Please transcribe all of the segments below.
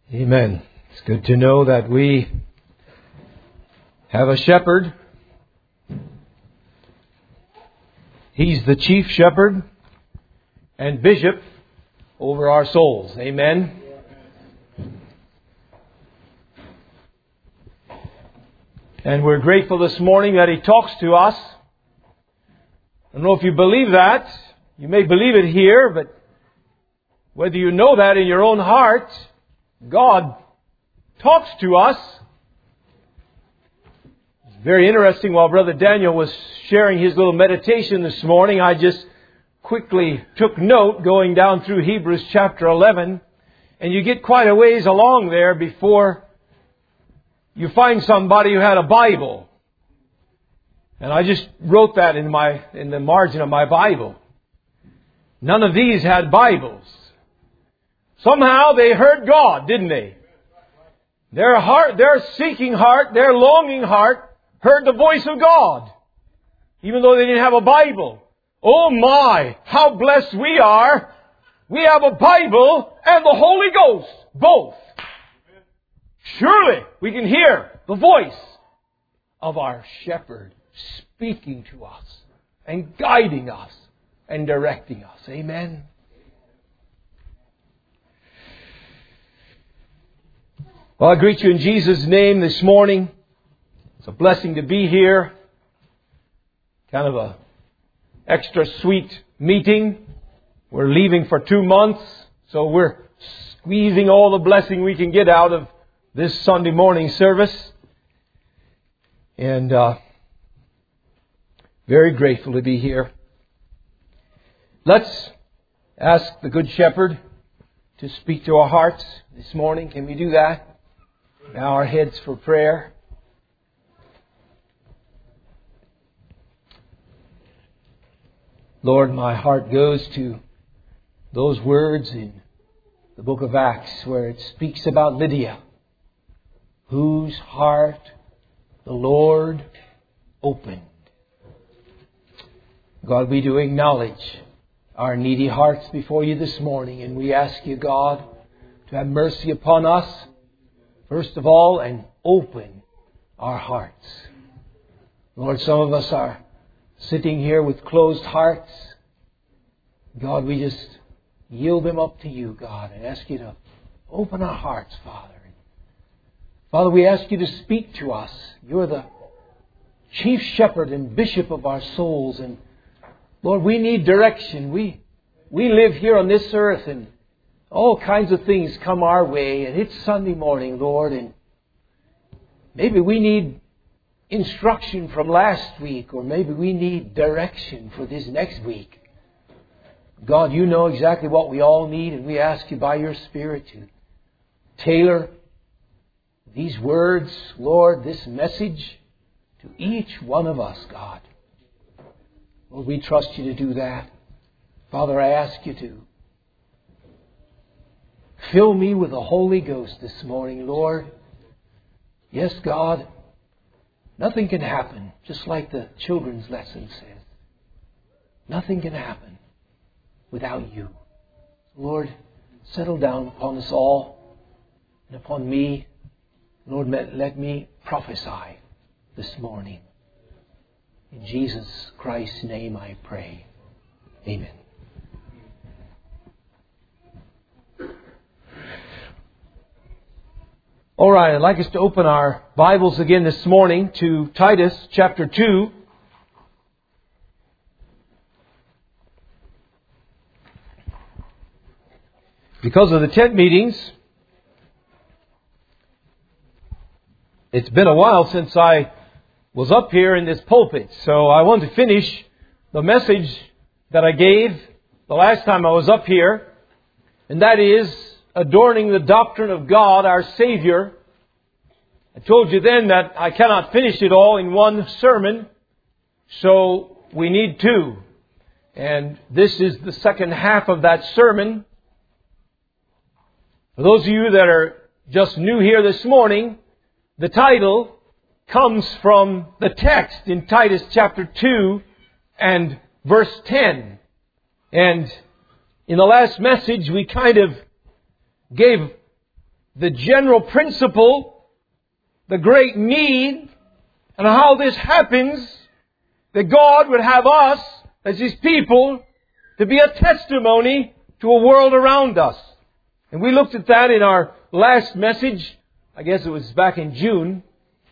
Amen. It's good to know that we have a shepherd. He's the chief shepherd and bishop over our souls. Amen. And we're grateful this morning that He talks to us. I don't know if you believe that. You may believe it here, but whether you know that in your own heart, God talks to us. It's very interesting. While Brother Daniel was sharing his little meditation this morning, I just quickly took note going down through Hebrews chapter 11. And you get quite a ways along there before you find somebody who had a Bible. And I just wrote that in the margin of my Bible. None of these had Bibles. Somehow they heard God, didn't they? Their heart, their seeking heart, their longing heart heard the voice of God. Even though they didn't have a Bible. Oh my, how blessed we are. We have a Bible and the Holy Ghost. Both. Surely we can hear the voice of our shepherd speaking to us and guiding us and directing us. Amen. Well, I greet you in Jesus' name this morning. It's a blessing to be here. Kind of a extra sweet meeting. We're leaving for 2 months, so we're squeezing all the blessing we can get out of this Sunday morning service. And very grateful to be here. Let's ask the Good Shepherd to speak to our hearts this morning. Can we do that? Bow our heads for prayer. Lord, my heart goes to those words in the book of Acts where it speaks about Lydia, whose heart the Lord opened. God, we do acknowledge our needy hearts before you this morning, and we ask you, God, to have mercy upon us, first of all, and open our hearts. Lord, some of us are sitting here with closed hearts. God, we just yield them up to you, God, and ask you to open our hearts, Father. Father, we ask you to speak to us. You're the chief shepherd and bishop of our souls. And Lord, we need direction. We live here on this earth and all kinds of things come our way. And it's Sunday morning, Lord. And maybe we need instruction from last week. Or maybe we need direction for this next week. God, you know exactly what we all need. And we ask you by your Spirit to tailor these words, Lord, this message to each one of us, God. Lord, we trust you to do that. Father, I ask you to fill me with the Holy Ghost this morning, Lord. Yes, God, nothing can happen, just like the children's lesson says. Nothing can happen without you. Lord, settle down upon us all and upon me. Lord, let me prophesy this morning. In Jesus Christ's name I pray. Amen. All right, I'd like us to open our Bibles again this morning to Titus chapter 2. Because of the tent meetings, it's been a while since I was up here in this pulpit. So I want to finish the message that I gave the last time I was up here. And that is adorning the doctrine of God, our Savior. I told you then that I cannot finish it all in one sermon. So we need two. And this is the second half of that sermon. For those of you that are just new here this morning, the title comes from the text in Titus chapter 2 and verse 10. And in the last message, we kind of gave the general principle, the great need, and how this happens, that God would have us, as His people, to be a testimony to a world around us. And we looked at that in our last message. I guess it was back in June.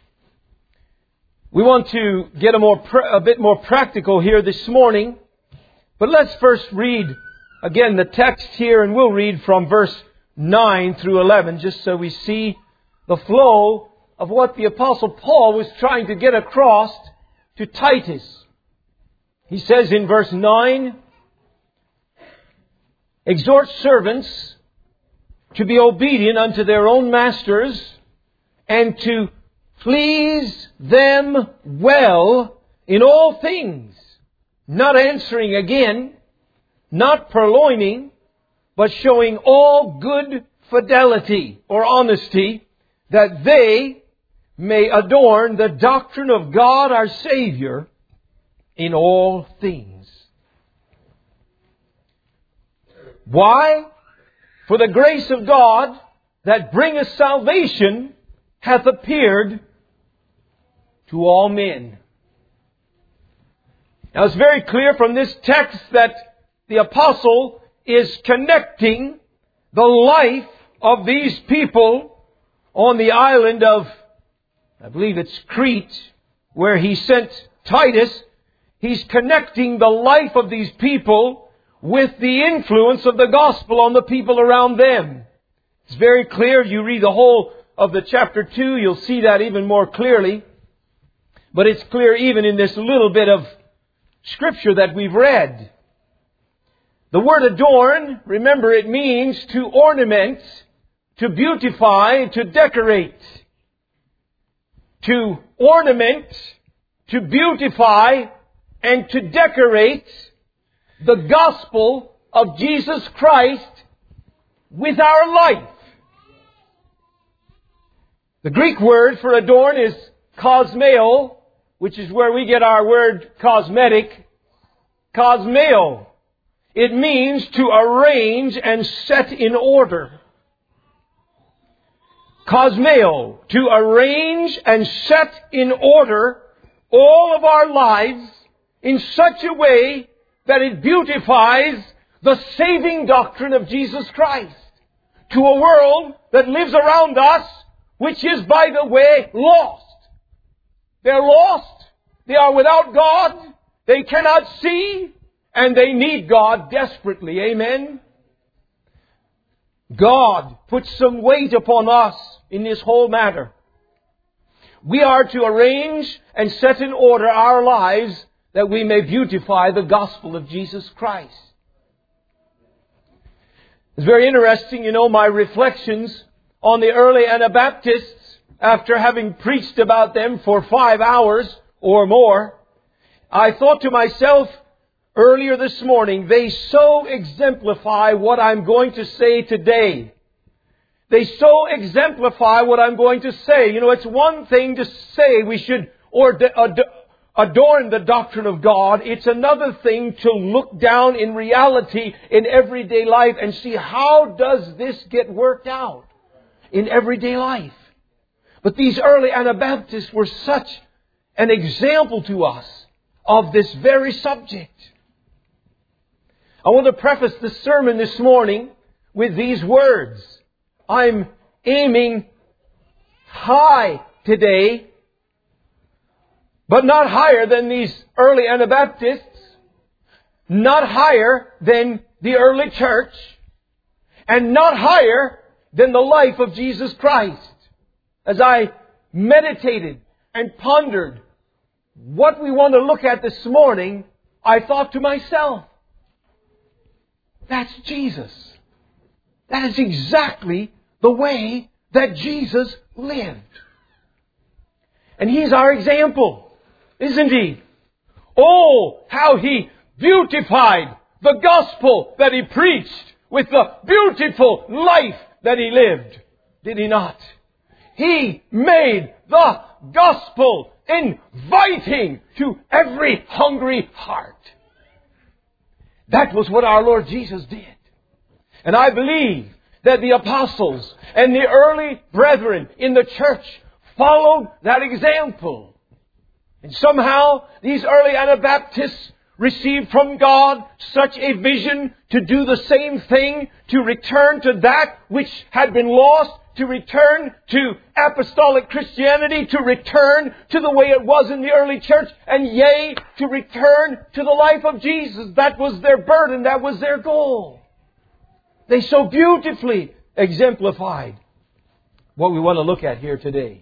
We want to get a bit more practical here this morning. But let's first read again the text here, and we'll read from verse 9 through 11, just so we see the flow of what the Apostle Paul was trying to get across to Titus. He says in verse 9, "Exhort servants to be obedient unto their own masters, and to please them well in all things, not answering again, not purloining, but showing all good fidelity," or honesty, "that they may adorn the doctrine of God our Savior in all things." Why? "For the grace of God that bringeth salvation hath appeared to all men." Now it's very clear from this text that the apostle is connecting the life of these people on the island of, I believe it's Crete, where he sent Titus. He's connecting the life of these people with the influence of the gospel on the people around them. It's very clear. You read the whole of the chapter 2, you'll see that even more clearly. But it's clear even in this little bit of scripture that we've read. The word adorn, remember, it means to ornament, to beautify, to decorate. To ornament, to beautify, and to decorate the gospel of Jesus Christ with our life. The Greek word for adorn is kosmeo, which is where we get our word cosmetic. Kosmeo. It means to arrange and set in order. Kosmeo. To arrange and set in order all of our lives in such a way that it beautifies the saving doctrine of Jesus Christ to a world that lives around us, which is, by the way, lost. They're lost. They are without God. They cannot see. And they need God desperately. Amen? God puts some weight upon us in this whole matter. We are to arrange and set in order our lives that we may beautify the gospel of Jesus Christ. It's very interesting, my reflections on the early Anabaptists, after having preached about them for 5 hours or more. I thought to myself earlier this morning, they so exemplify what I'm going to say today. They so exemplify what I'm going to say. It's one thing to say we should adorn the doctrine of God. It's another thing to look down in reality in everyday life and see how does this get worked out in everyday life. But these early Anabaptists were such an example to us of this very subject. I want to preface the sermon this morning with these words. I'm aiming high today, but not higher than these early Anabaptists, not higher than the early church, and not higher than the life of Jesus Christ. As I meditated and pondered what we want to look at this morning, I thought to myself, that's Jesus. That is exactly the way that Jesus lived. And He's our example, isn't He? Oh, how He beautified the gospel that He preached with the beautiful life that He lived. Did He not? He made the gospel inviting to every hungry heart. That was what our Lord Jesus did. And I believe that the apostles And the early brethren in the church followed that example. And somehow these early Anabaptists received from God such a vision to do the same thing, to return to that which had been lost, to return to apostolic Christianity, to return to the way it was in the early church, and yea, to return to the life of Jesus. That was their burden, that was their goal. They so beautifully exemplified what we want to look at here today.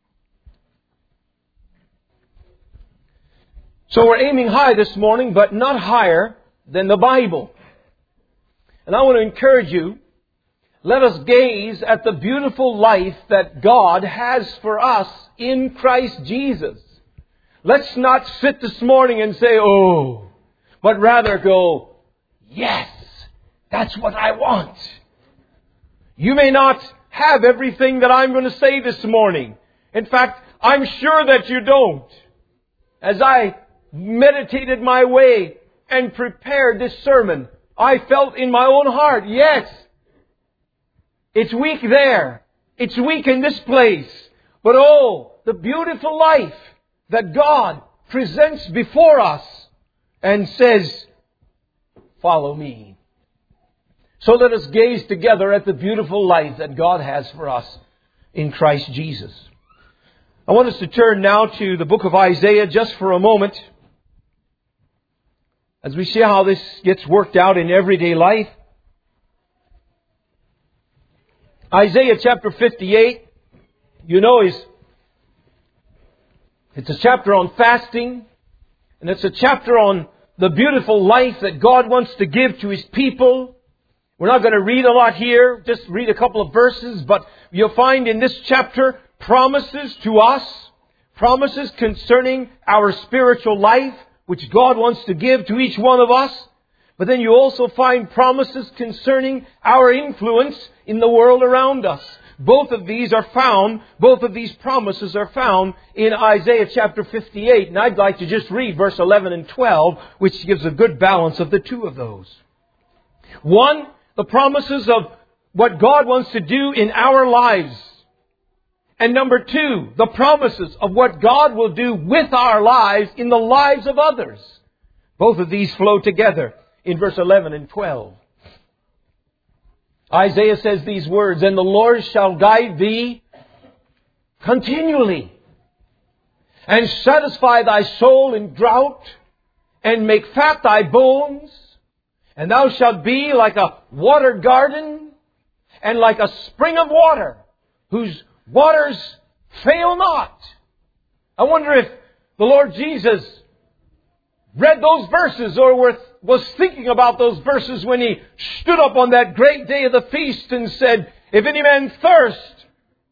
So we're aiming high this morning, but not higher than the Bible. And I want to encourage you, let us gaze at the beautiful life that God has for us in Christ Jesus. Let's not sit this morning and say, oh, but rather go, yes, that's what I want. You may not have everything that I'm going to say this morning. In fact, I'm sure that you don't. As I meditated my way and prepared this sermon, I felt in my own heart, yes, it's weak there. It's weak in this place. But oh, the beautiful life that God presents before us and says, follow me. So let us gaze together at the beautiful life that God has for us in Christ Jesus. I want us to turn now to the book of Isaiah just for a moment, as we see how this gets worked out in everyday life. Isaiah chapter 58, you know, it's a chapter on fasting, and it's a chapter on the beautiful life that God wants to give to His people. We're not going to read a lot here, just read a couple of verses, but you'll find in this chapter promises to us, promises concerning our spiritual life, which God wants to give to each one of us. But then you also find promises concerning our influence in the world around us. Both of these promises are found in Isaiah chapter 58. And I'd like to just read verse 11 and 12, which gives a good balance of the two of those. One, the promises of what God wants to do in our lives. And number two, the promises of what God will do with our lives in the lives of others. Both of these flow together in verse 11 and 12. Isaiah says these words, "And the Lord shall guide thee continually, and satisfy thy soul in drought, and make fat thy bones. And thou shalt be like a watered garden, and like a spring of water, whose waters fail not." I wonder if the Lord Jesus read those verses or was thinking about those verses when He stood up on that great day of the feast and said, "If any man thirst,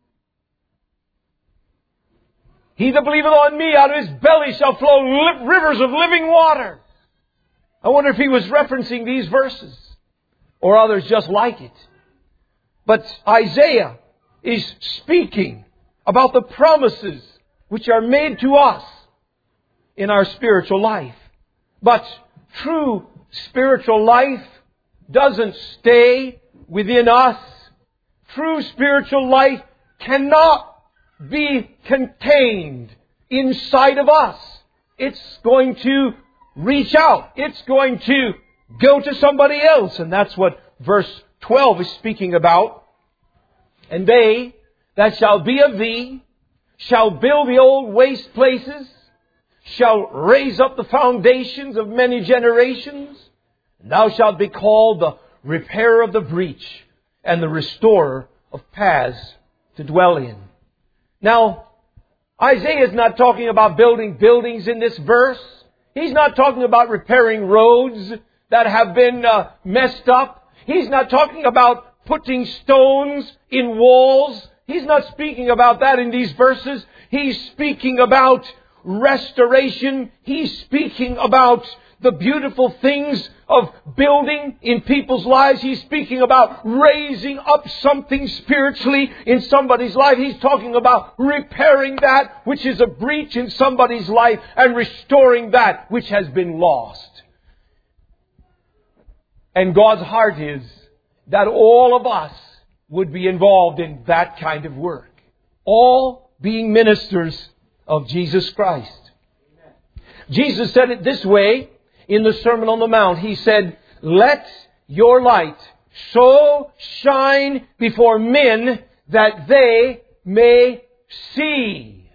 he that believeth on me, out of his belly shall flow rivers of living water." I wonder if He was referencing these verses or others just like it. But Isaiah is speaking about the promises which are made to us in our spiritual life. But true spiritual life doesn't stay within us. True spiritual life cannot be contained inside of us. It's going to reach out. It's going to go to somebody else. And that's what verse 12 is speaking about. "And they that shall be of thee shall build the old waste places, shall raise up the foundations of many generations. And thou shalt be called the repairer of the breach, and the restorer of paths to dwell in." Now, Isaiah is not talking about building buildings in this verse. He's not talking about repairing roads that have been messed up. He's not talking about putting stones in walls. He's not speaking about that in these verses. He's speaking about restoration. He's speaking about the beautiful things of building in people's lives. He's speaking about raising up something spiritually in somebody's life. He's talking about repairing that which is a breach in somebody's life and restoring that which has been lost. And God's heart is that all of us would be involved in that kind of work. All being ministers of Jesus Christ. Jesus said it this way in the Sermon on the Mount. He said, "Let your light so shine before men that they may see."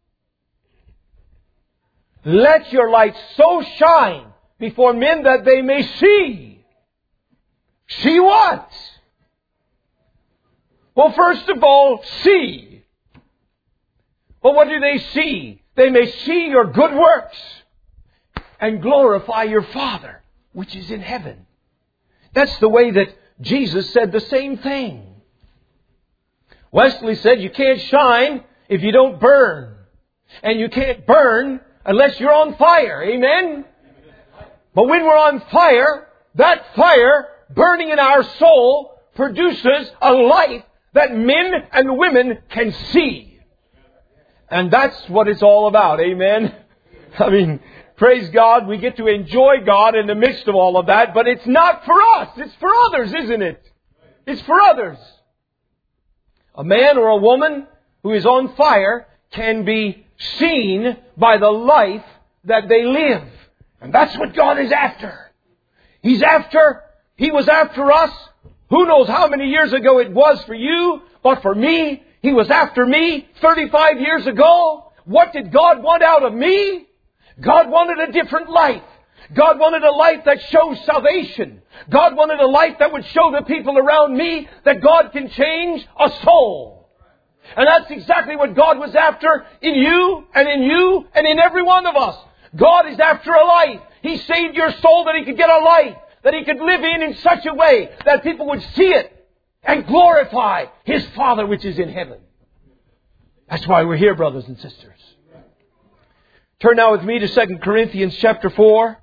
Let your light so shine before men that they may see. See what? Well, first of all, see. Well, what do they see? They may see your good works and glorify your Father, which is in heaven. That's the way that Jesus said the same thing. Wesley said you can't shine if you don't burn. And you can't burn unless you're on fire. Amen? But when we're on fire, that fire burning in our soul produces a light that men and women can see. And that's what it's all about. Amen? I mean, praise God, we get to enjoy God in the midst of all of that, but it's not for us. It's for others, isn't it? It's for others. A man or a woman who is on fire can be seen by the life that they live. And that's what God is after. He was after us. Who knows how many years ago it was for you, but for me, He was after me 35 years ago. What did God want out of me? God wanted a different life. God wanted a life that shows salvation. God wanted a life that would show the people around me that God can change a soul. And that's exactly what God was after in you and in you and in every one of us. God is after a life. He saved your soul that He could get a life that He could live in such a way that people would see it and glorify His Father which is in heaven. That's why we're here, brothers and sisters. Turn now with me to 2 Corinthians chapter 4.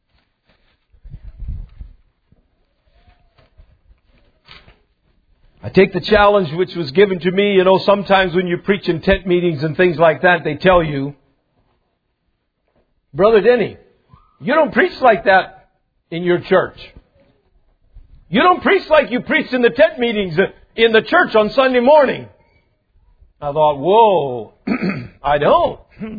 I take the challenge which was given to me. You know, sometimes when you preach in tent meetings and things like that, they tell you, "Brother Denny, you don't preach like that in your church. You don't preach like you preached in the tent meetings in the church on Sunday morning." I thought, whoa, I don't.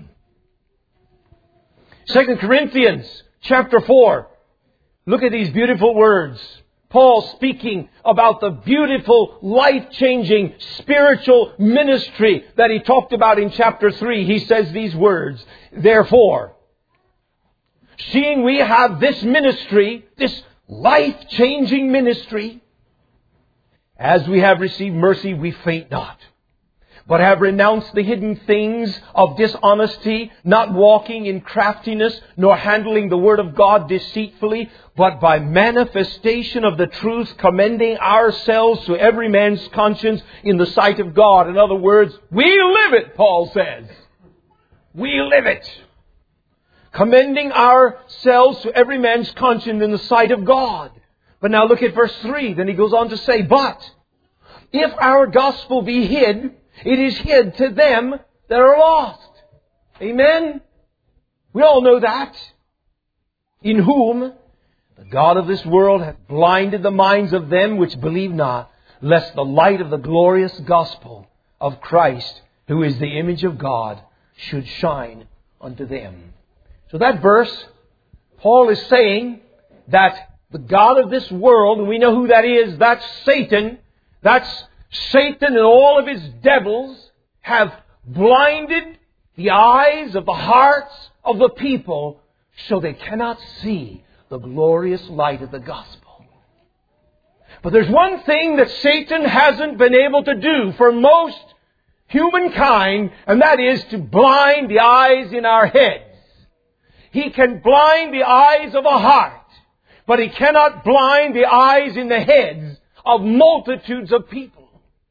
2 Corinthians chapter 4. Look at these beautiful words. Paul speaking about the beautiful, life-changing, spiritual ministry that he talked about in chapter 3. He says these words, "Therefore, seeing we have this ministry, this life-changing ministry, as we have received mercy, we faint not, but have renounced the hidden things of dishonesty, not walking in craftiness, nor handling the word of God deceitfully, but by manifestation of the truth, commending ourselves to every man's conscience in the sight of God." In other words, we live it, Paul says. We live it. Commending ourselves to every man's conscience in the sight of God. But now look at verse 3. Then he goes on to say, "But if our gospel be hid, it is hid to them that are lost." Amen? We all know that. "In whom the God of this world hath blinded the minds of them which believe not, lest the light of the glorious gospel of Christ, who is the image of God, should shine unto them." So that verse, Paul is saying that the God of this world, and we know who that is, that's Satan. That's Satan and all of his devils have blinded the eyes of the hearts of the people so they cannot see the glorious light of the gospel. But there's one thing that Satan hasn't been able to do for most humankind, and that is to blind the eyes in our heads. He can blind the eyes of a heart, but he cannot blind the eyes in the heads of multitudes of people.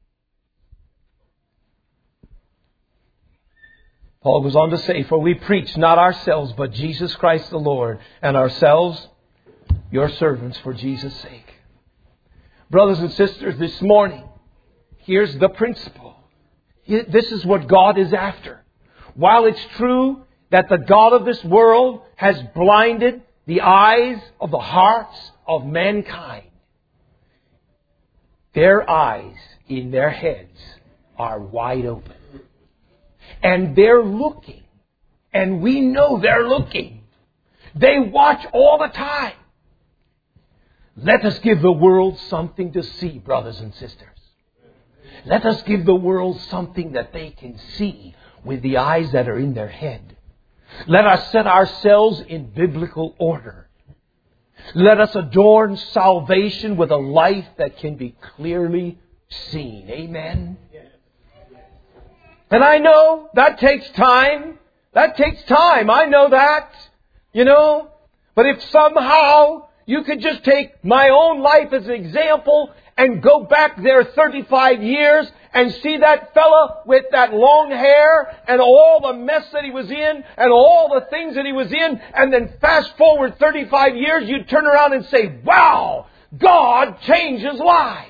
Paul goes on to say, "For we preach not ourselves, but Jesus Christ the Lord, and ourselves your servants for Jesus' sake." Brothers and sisters, this morning, here's the principle. This is what God is after. While it's true that the God of this world has blinded the eyes of the hearts of mankind, their eyes in their heads are wide open. And they're looking. And we know they're looking. They watch all the time. Let us give the world something to see, brothers and sisters. Let us give the world something that they can see with the eyes that are in their head. Let us set ourselves in biblical order. Let us adorn salvation with a life that can be clearly seen. Amen? And I know that takes time. That takes time. I know that. But if somehow you could just take my own life as an example and go back there 35 years and see that fella with that long hair and all the mess that he was in and all the things that he was in, and then fast forward 35 years, you'd turn around and say, wow, God changes lives.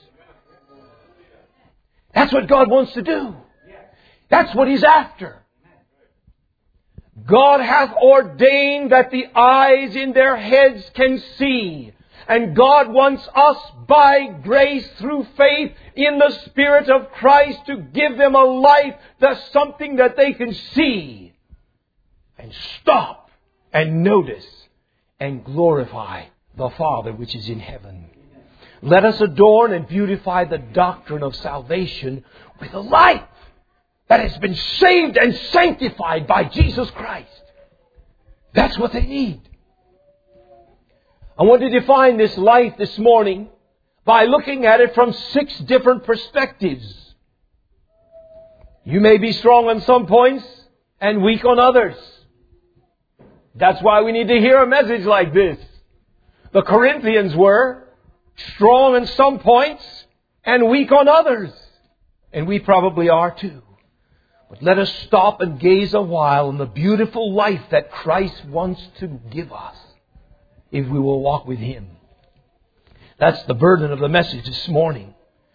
That's what God wants to do. That's what He's after. God hath ordained that the eyes in their heads can see. And God wants us by grace through faith in the Spirit of Christ to give them a life that's something that they can see and stop and notice and glorify the Father which is in heaven. Let us adorn and beautify the doctrine of salvation with a life that has been saved and sanctified by Jesus Christ. That's what they need. I want to define this life this morning by looking at it from 6 different perspectives. You may be strong on some points and weak on others. That's why we need to hear a message like this. The Corinthians were strong on some points and weak on others. And we probably are too. But let us stop and gaze a while on the beautiful life that Christ wants to give us if we will walk with Him. That's the burden of the message this morning.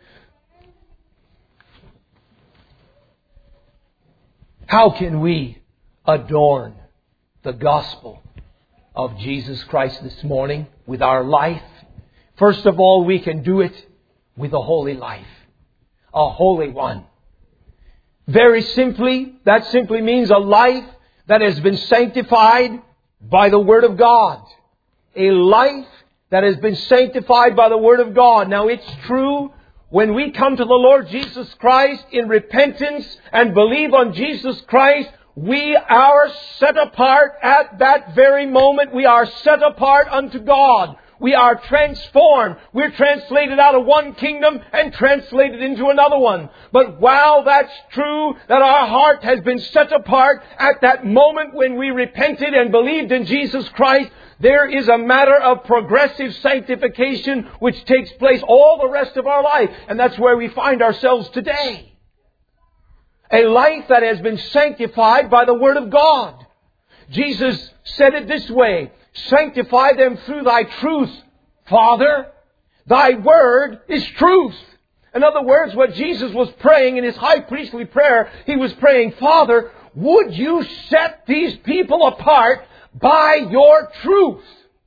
How can we adorn the gospel of Jesus Christ this morning with our life? First of all, we can do it with a holy life. A holy one. Very simply, that simply means a life that has been sanctified by the Word of God. A life that has been sanctified by the Word of God. Now it's true, when we come to the Lord Jesus Christ in repentance and believe on Jesus Christ, we are set apart at that very moment. We are set apart unto God. We are transformed. We're translated out of one kingdom and translated into another one. But while that's true, that our heart has been set apart at that moment when we repented and believed in Jesus Christ, there is a matter of progressive sanctification which takes place all the rest of our life. And that's where we find ourselves today. A life that has been sanctified by the Word of God. Jesus said it this way, sanctify them through Thy truth, Father. Thy Word is truth. In other words, what Jesus was praying in His high priestly prayer, He was praying, Father, would You set these people apart by Your truth?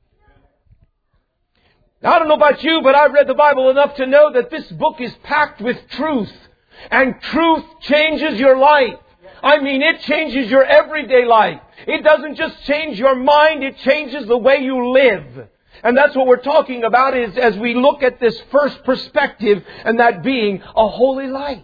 Now, I don't know about you, but I've read the Bible enough to know that this book is packed with truth. And truth changes your life. I mean, it changes your everyday life. It doesn't just change your mind, it changes the way you live. And that's what we're talking about is as we look at this first perspective, and that being a holy life.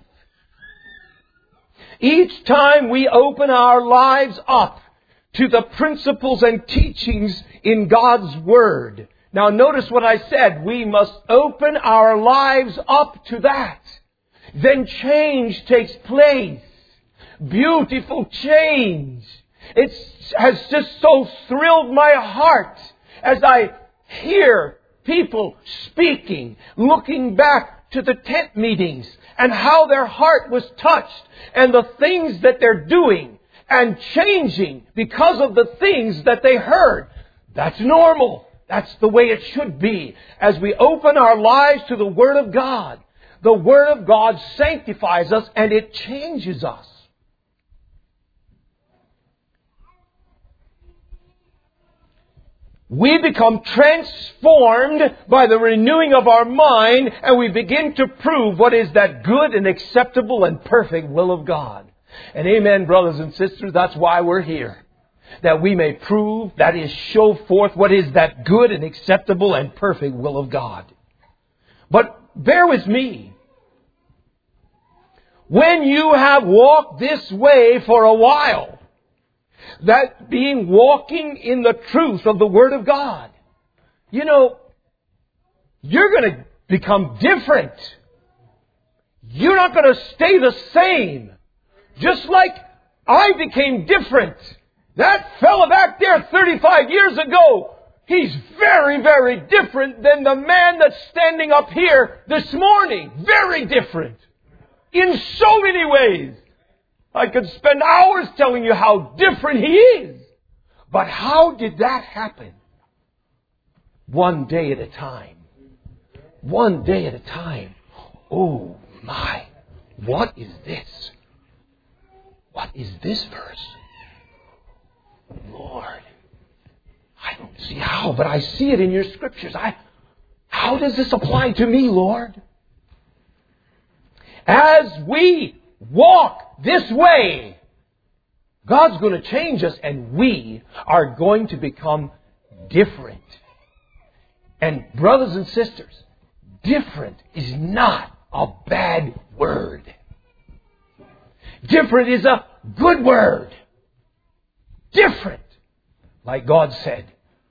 Each time we open our lives up to the principles and teachings in God's Word. Now notice what I said. We must open our lives up to that. Then change takes place. Beautiful change. It has just so thrilled my heart as I hear people speaking, looking back to the tent meetings and how their heart was touched and the things that they're doing and changing because of the things that they heard. That's normal. That's the way it should be. As we open our lives to the Word of God, the Word of God sanctifies us and it changes us. we become transformed by the renewing of our mind, and we begin to prove what is that good and acceptable and perfect will of God. And amen, brothers and sisters, that's why we're here. That we may prove, that is, show forth what is that good and acceptable and perfect will of God. But bear with me. When you have walked this way for a while, that being walking in the truth of the Word of God, you know, you're going to become different. You're not going to stay the same. Just like I became different. That fella back there 35 years ago, he's very, very different than the man that's standing up here this morning. Very different. In so many ways. I could spend hours telling you how different he is. But how did that happen? One day at a time. One day at a time. Oh my. What is this? What is this verse? Lord, I don't see how, but I see it in your scriptures. How does this apply to me, Lord? As we walk this way, God's going to change us, and we are going to become different. And brothers and sisters, different is not a bad word. Different is a good word. Different. Like God said,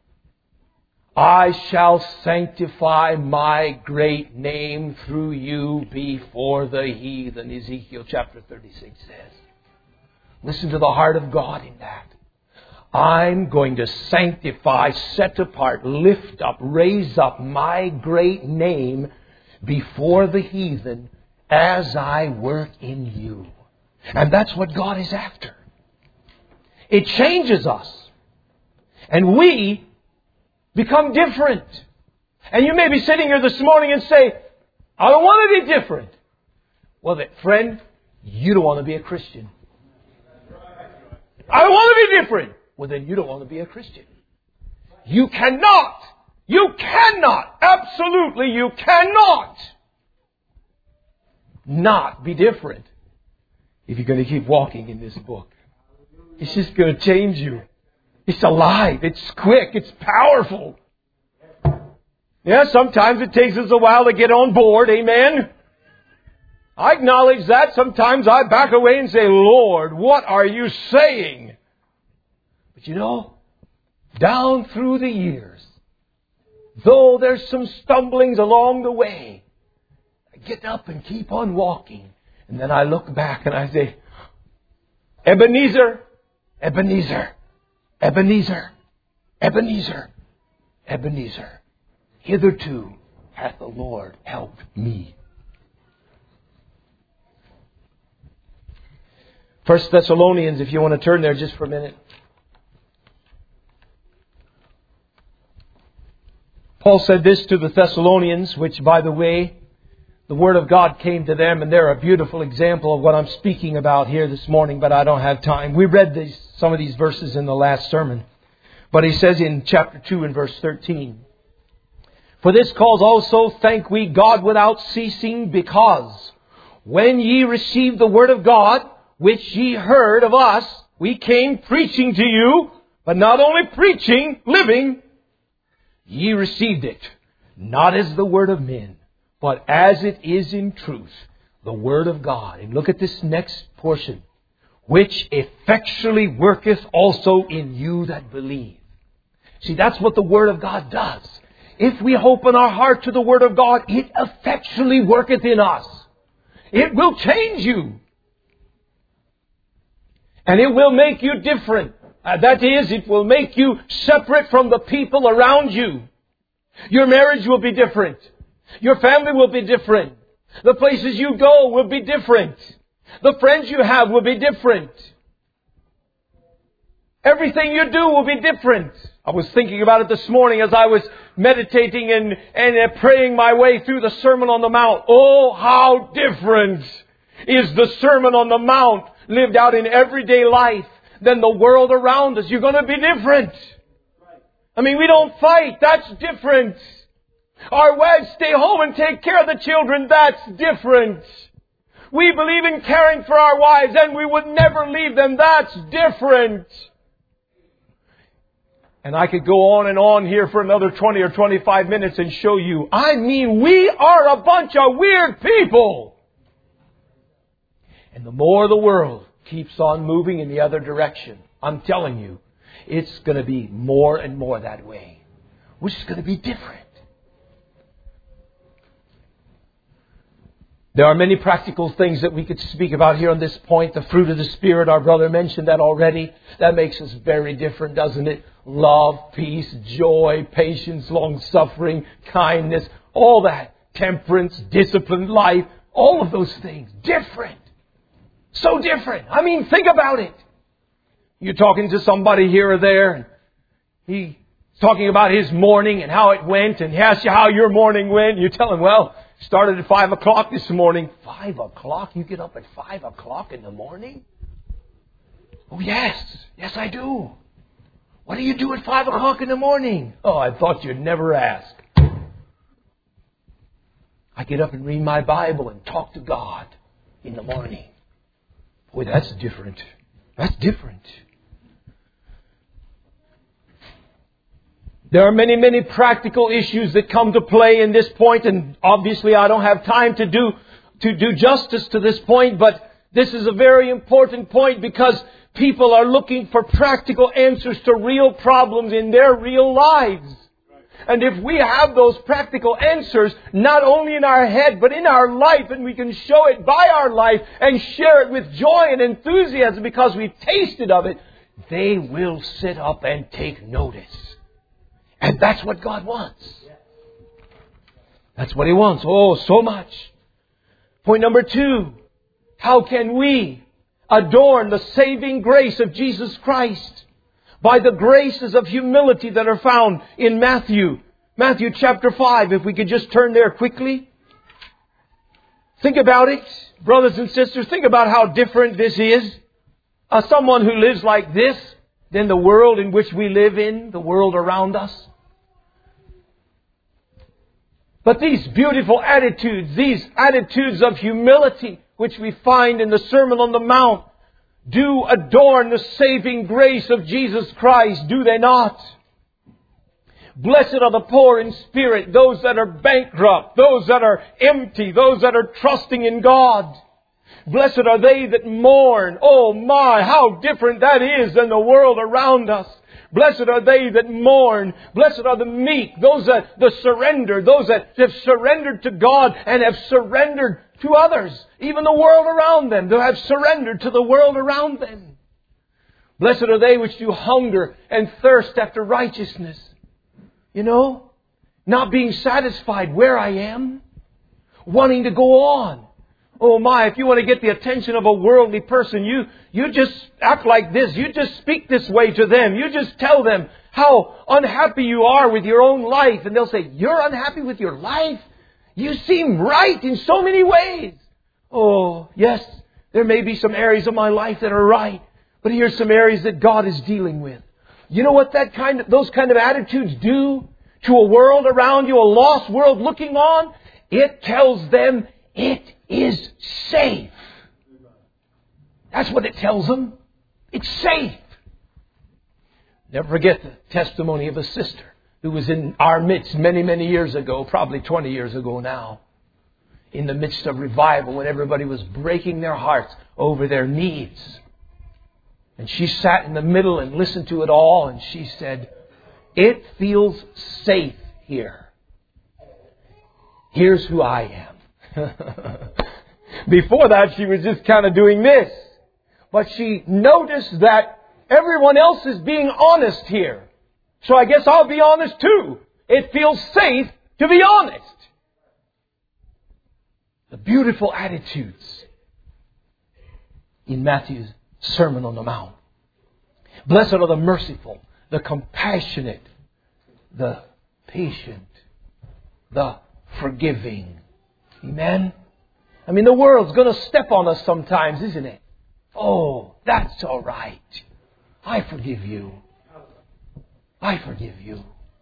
I shall sanctify my great name through you before the heathen. Ezekiel chapter 36 says. Listen to the heart of God in that. I'm going to sanctify, set apart, lift up, raise up my great name before the heathen as I work in you. And that's what God is after. It changes us. And we become different. And you may be sitting here this morning and say, I don't want to be different. Well, then, friend, you don't want to be a Christian. I don't want to be different. Well, then you don't want to be a Christian. You cannot. Absolutely, you cannot not be different if you're going to keep walking in this book. It's just going to change you. It's alive. It's quick. It's powerful. Yeah, sometimes it takes us a while to get on board. Amen. I acknowledge that. Sometimes I back away and say, Lord, what are you saying? But you know, down through the years, though there's some stumblings along the way, I get up and keep on walking. And then I look back and I say, Ebenezer, Ebenezer, Ebenezer, Ebenezer, Ebenezer. Hitherto hath the Lord helped me. 1 Thessalonians, if you want to turn there just for a minute. Paul said this to the Thessalonians, which, by the way, the Word of God came to them, and they're a beautiful example of what I'm speaking about here this morning, but I don't have time. We read some of these verses in the last sermon. But he says in chapter 2 and verse 13, For this cause also thank we God without ceasing, because when ye received the Word of God, which ye heard of us, we came preaching to you, but not only preaching, living. Ye received it, not as the word of men, but as it is in truth, the Word of God. And look at this next portion. Which effectually worketh also in you that believe. See, that's what the Word of God does. If we open our heart to the Word of God, it effectually worketh in us. It will change you. And it will make you different. That is, it will make you separate from the people around you. Your marriage will be different. Your family will be different. The places you go will be different. The friends you have will be different. Everything you do will be different. I was thinking about it this morning as I was meditating and praying my way through the Sermon on the Mount. Oh, how different is the Sermon on the Mount lived out in everyday life than the world around us. You're going to be different. I mean, we don't fight. That's different. Our wives stay home and take care of the children. That's different. We believe in caring for our wives and we would never leave them. That's different. And I could go on and on here for another 20 or 25 minutes and show you. I mean, we are a bunch of weird people. And the more the world keeps on moving in the other direction, I'm telling you, it's going to be more and more that way. Which is going to be different. There are many practical things that we could speak about here on this point. The fruit of the Spirit, our brother mentioned that already. That makes us very different, doesn't it? Love, peace, joy, patience, long-suffering, kindness, all that. Temperance, disciplined life, all of those things. Different. So different. I mean, think about it. You're talking to somebody here or there, and he's talking about his morning and how it went, and he asks you how your morning went. You tell him, well, started at 5 o'clock this morning. 5 o'clock? You get up at 5 o'clock in the morning? Oh, yes. Yes, I do. What do you do at 5 o'clock in the morning? Oh, I thought you'd never ask. I get up and read my Bible and talk to God in the morning. Boy, that's different. That's different. There are many, many practical issues that come to play in this point, and obviously I don't have time to do justice to this point, but this is a very important point because people are looking for practical answers to real problems in their real lives. And if we have those practical answers, not only in our head, but in our life, and we can show it by our life and share it with joy and enthusiasm because we've tasted of it, they will sit up and take notice. And that's what God wants. That's what He wants. Oh, so much. Point number 2. How can we adorn the saving grace of Jesus Christ? By the graces of humility that are found in Matthew chapter 5. If we could just turn there quickly. Think about it. Brothers and sisters, think about how different this is. Someone who lives like this than the world in which we live in, the world around us. But these beautiful attitudes, these attitudes of humility, which we find in the Sermon on the Mount, do adorn the saving grace of Jesus Christ, do they not? Blessed are the poor in spirit, those that are bankrupt, those that are empty, those that are trusting in God. Blessed are they that mourn. Oh my, how different that is than the world around us. Blessed are they that mourn. Blessed are the meek, those that surrender, those that have surrendered to God and have surrendered to others, even the world around them. They have surrendered to the world around them. Blessed are they which do hunger and thirst after righteousness. You know, not being satisfied where I am, wanting to go on. Oh my, if you want to get the attention of a worldly person, you just act like this. You just speak this way to them. You just tell them how unhappy you are with your own life. And they'll say, you're unhappy with your life? You seem right in so many ways. Oh, yes, there may be some areas of my life that are right. But here's some areas that God is dealing with. You know what those kind of attitudes do to a world around you, a lost world looking on? It tells them it is safe. That's what it tells them. It's safe. Never forget the testimony of a sister who was in our midst many, many years ago, probably 20 years ago now, in the midst of revival when everybody was breaking their hearts over their needs. And she sat in the middle and listened to it all, and she said, it feels safe here. Here's who I am. Before that, she was just kind of doing this. But she noticed that everyone else is being honest here. So I guess I'll be honest too. It feels safe to be honest. The beautiful attitudes in Matthew's Sermon on the Mount. Blessed are the merciful, the compassionate, the patient, the forgiving. Amen? I mean, the world's going to step on us sometimes, isn't it? Oh, that's all right. I forgive you. I forgive you.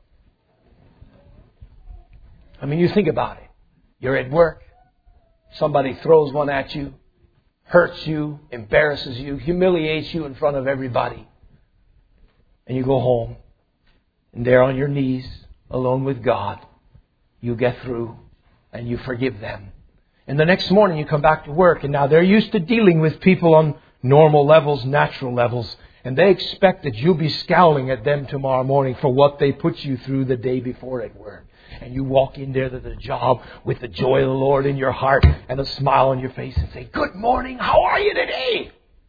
I mean, you think about it. You're at work. Somebody throws one at you, hurts you, embarrasses you, humiliates you in front of everybody. And you go home. And there on your knees, alone with God, you get through and you forgive them. And the next morning you come back to work, and now they're used to dealing with people on normal levels, natural levels. And they expect that you'll be scowling at them tomorrow morning for what they put you through the day before at work. And you walk in there to the job with the joy of the Lord in your heart and a smile on your face and say, "Good morning, how are you today?"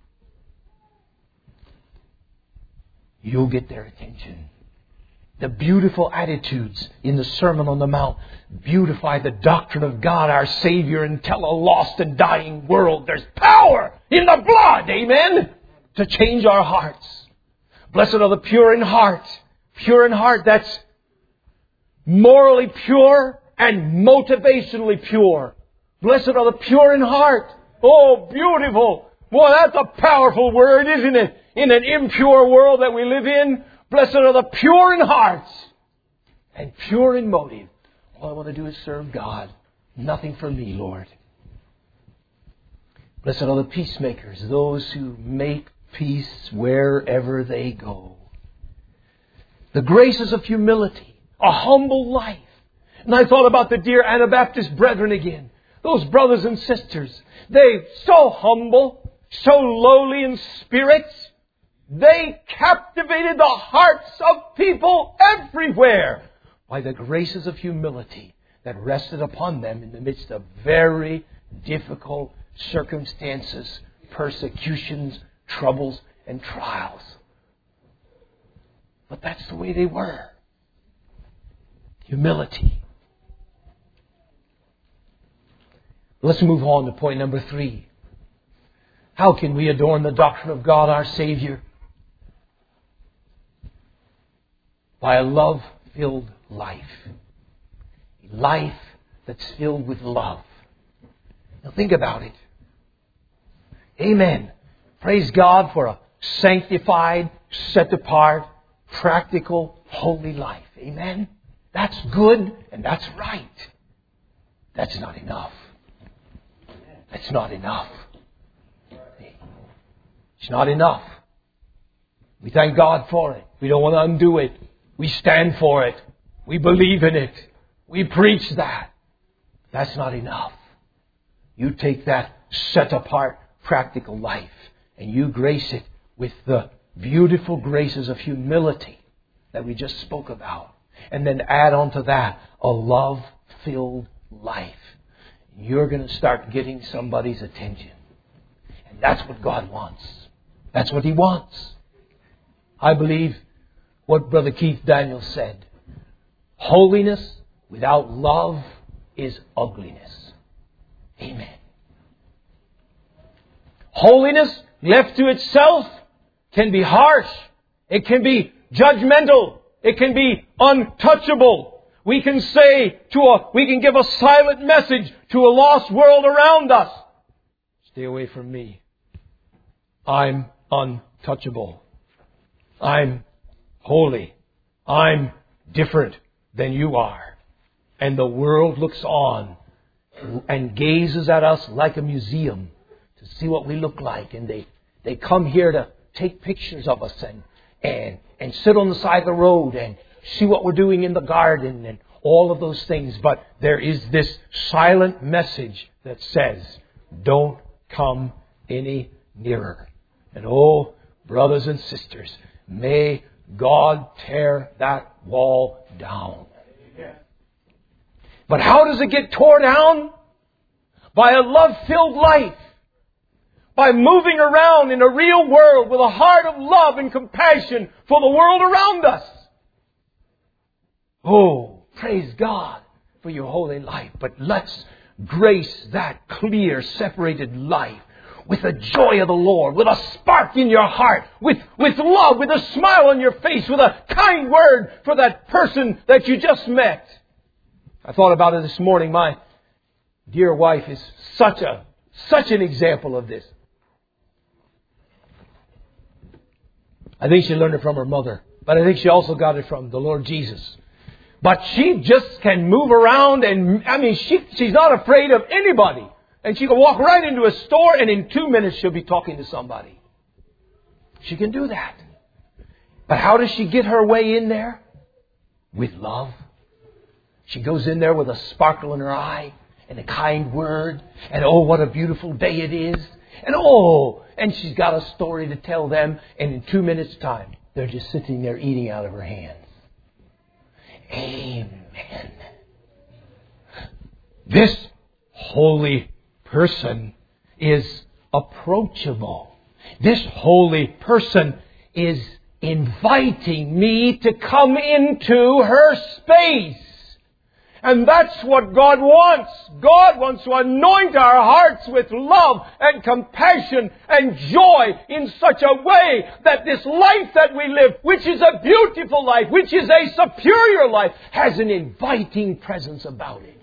You'll get their attention. The beautiful attitudes in the Sermon on the Mount beautify the doctrine of God, our Savior, and tell a lost and dying world there's power in the blood, amen, to change our hearts. Blessed are the pure in heart. Pure in heart, that's morally pure and motivationally pure. Blessed are the pure in heart. Oh, beautiful. Boy, that's a powerful word, isn't it? In an impure world that we live in, blessed are the pure in heart and pure in motive. All I want to do is serve God. Nothing for me, Lord. Blessed are the peacemakers, those who make peace wherever they go. The graces of humility, a humble life. And I thought about the dear Anabaptist brethren again. Those brothers and sisters, they so humble, so lowly in spirit. They captivated the hearts of people everywhere by the graces of humility that rested upon them in the midst of very difficult circumstances, persecutions, troubles, and trials. But that's the way they were. Humility. Let's move on to point number 3. How can we adorn the doctrine of God, our Savior? By a love-filled life. A life that's filled with love. Now think about it. Amen. Praise God for a sanctified, set apart, practical, holy life. Amen. That's good and that's right. That's not enough. That's not enough. It's not enough. We thank God for it. We don't want to undo it. We stand for it. We believe in it. We preach that. That's not enough. You take that set apart, practical life and you grace it with the beautiful graces of humility that we just spoke about. And then add on to that a love-filled life. You're going to start getting somebody's attention. And that's what God wants. That's what He wants. I believe what Brother Keith Daniels said. Holiness without love is ugliness. Amen. Holiness left to itself can be harsh. It can be judgmental. It can be untouchable. We can give a silent message to a lost world around us. Stay away from me. I'm untouchable. I'm holy. I'm different than you are. And the world looks on and gazes at us like a museum to see what we look like. And they come here to take pictures of us and sit on the side of the road and see what we're doing in the garden and all of those things. But there is this silent message that says, don't come any nearer. And oh, brothers and sisters, may God tear that wall down. But how does it get torn down? By a love-filled life. By moving around in a real world with a heart of love and compassion for the world around us. Oh, praise God for your holy life. But let's grace that clear, separated life with the joy of the Lord, with a spark in your heart, with love, with a smile on your face, with a kind word for that person that you just met. I thought about it this morning. My dear wife is such an example of this. I think she learned it from her mother. But I think she also got it from the Lord Jesus. But she just can move around and, she's not afraid of anybody. And she can walk right into a store and in 2 minutes she'll be talking to somebody. She can do that. But how does she get her way in there? With love. She goes in there with a sparkle in her eye and a kind word. And oh, what a beautiful day it is. And she's got a story to tell them. And in 2 minutes' time, they're just sitting there eating out of her hands. Amen. This holy person is approachable. This holy person is inviting me to come into her space. And that's what God wants. God wants to anoint our hearts with love and compassion and joy in such a way that this life that we live, which is a beautiful life, which is a superior life, has an inviting presence about it.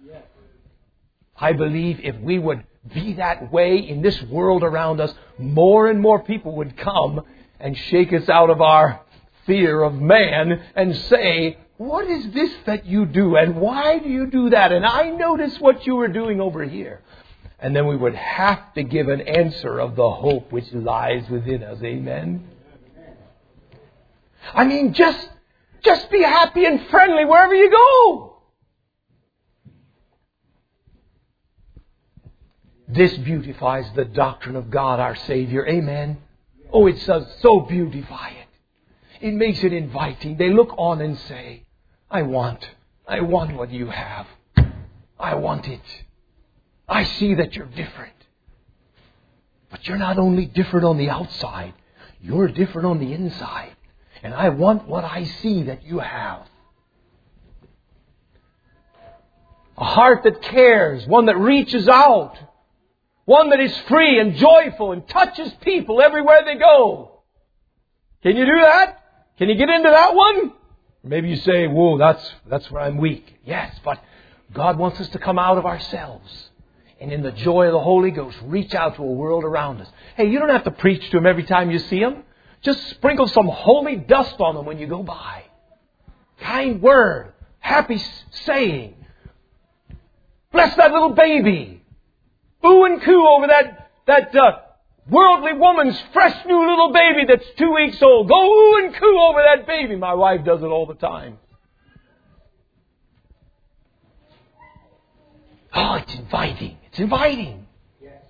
I believe if we would be that way in this world around us, more and more people would come and shake us out of our fear of man and say, what is this that you do? And why do you do that? And I notice what you were doing over here. And then we would have to give an answer of the hope which lies within us. Amen? Just be happy and friendly wherever you go. This beautifies the doctrine of God, our Savior. Amen? Oh, it does so beautify it. It makes it inviting. They look on and say, I want what you have. I want it. I see that you're different. But you're not only different on the outside, you're different on the inside. And I want what I see that you have. A heart that cares, one that reaches out, one that is free and joyful and touches people everywhere they go. Can you do that? Can you get into that one? Maybe you say, whoa, that's where I'm weak. Yes, but God wants us to come out of ourselves. And in the joy of the Holy Ghost, reach out to a world around us. Hey, you don't have to preach to them every time you see them. Just sprinkle some holy dust on them when you go by. Kind word. Happy saying. Bless that little baby. Boo and coo over that worldly woman's fresh new little baby that's 2 weeks old. Go ooh and coo over that baby. My wife does it all the time. Oh, it's inviting. It's inviting. Yes.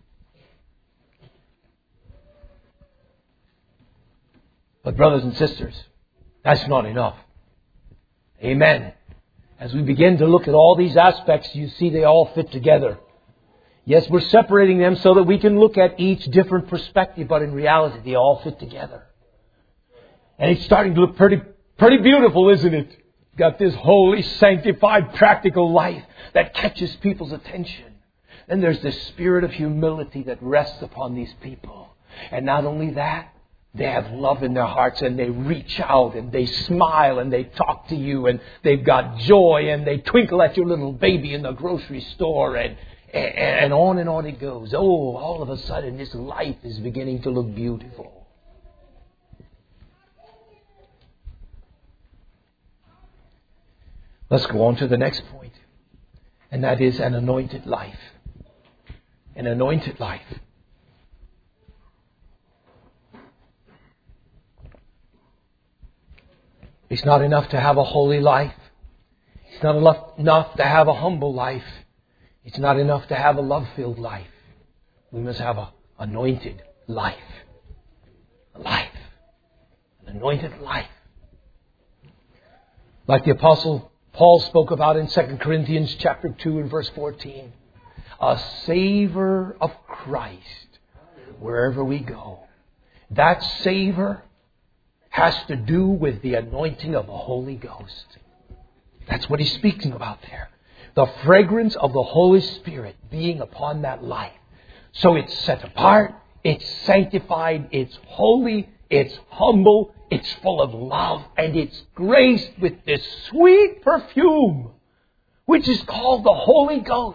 But brothers and sisters, that's not enough. Amen. As we begin to look at all these aspects, you see they all fit together. Yes, we're separating them so that we can look at each different perspective, but in reality, they all fit together. And it's starting to look pretty beautiful, isn't it? Got this holy, sanctified, practical life that catches people's attention. Then there's this spirit of humility that rests upon these people. And not only that, they have love in their hearts and they reach out and they smile and they talk to you and they've got joy and they twinkle at your little baby in the grocery store and on it goes. Oh, all of a sudden this life is beginning to look beautiful. Let's go on to the next point. And that is an anointed life. An anointed life. It's not enough to have a holy life. It's not enough to have a humble life. It's not enough to have a love-filled life. We must have an anointed life. A life. An anointed life. Like the Apostle Paul spoke about in 2 Corinthians chapter 2 and verse 14. A savor of Christ wherever we go. That savor has to do with the anointing of the Holy Ghost. That's what he's speaking about there. The fragrance of the Holy Spirit being upon that life. So it's set apart, it's sanctified, it's holy, it's humble, it's full of love, and it's graced with this sweet perfume, which is called the Holy Ghost.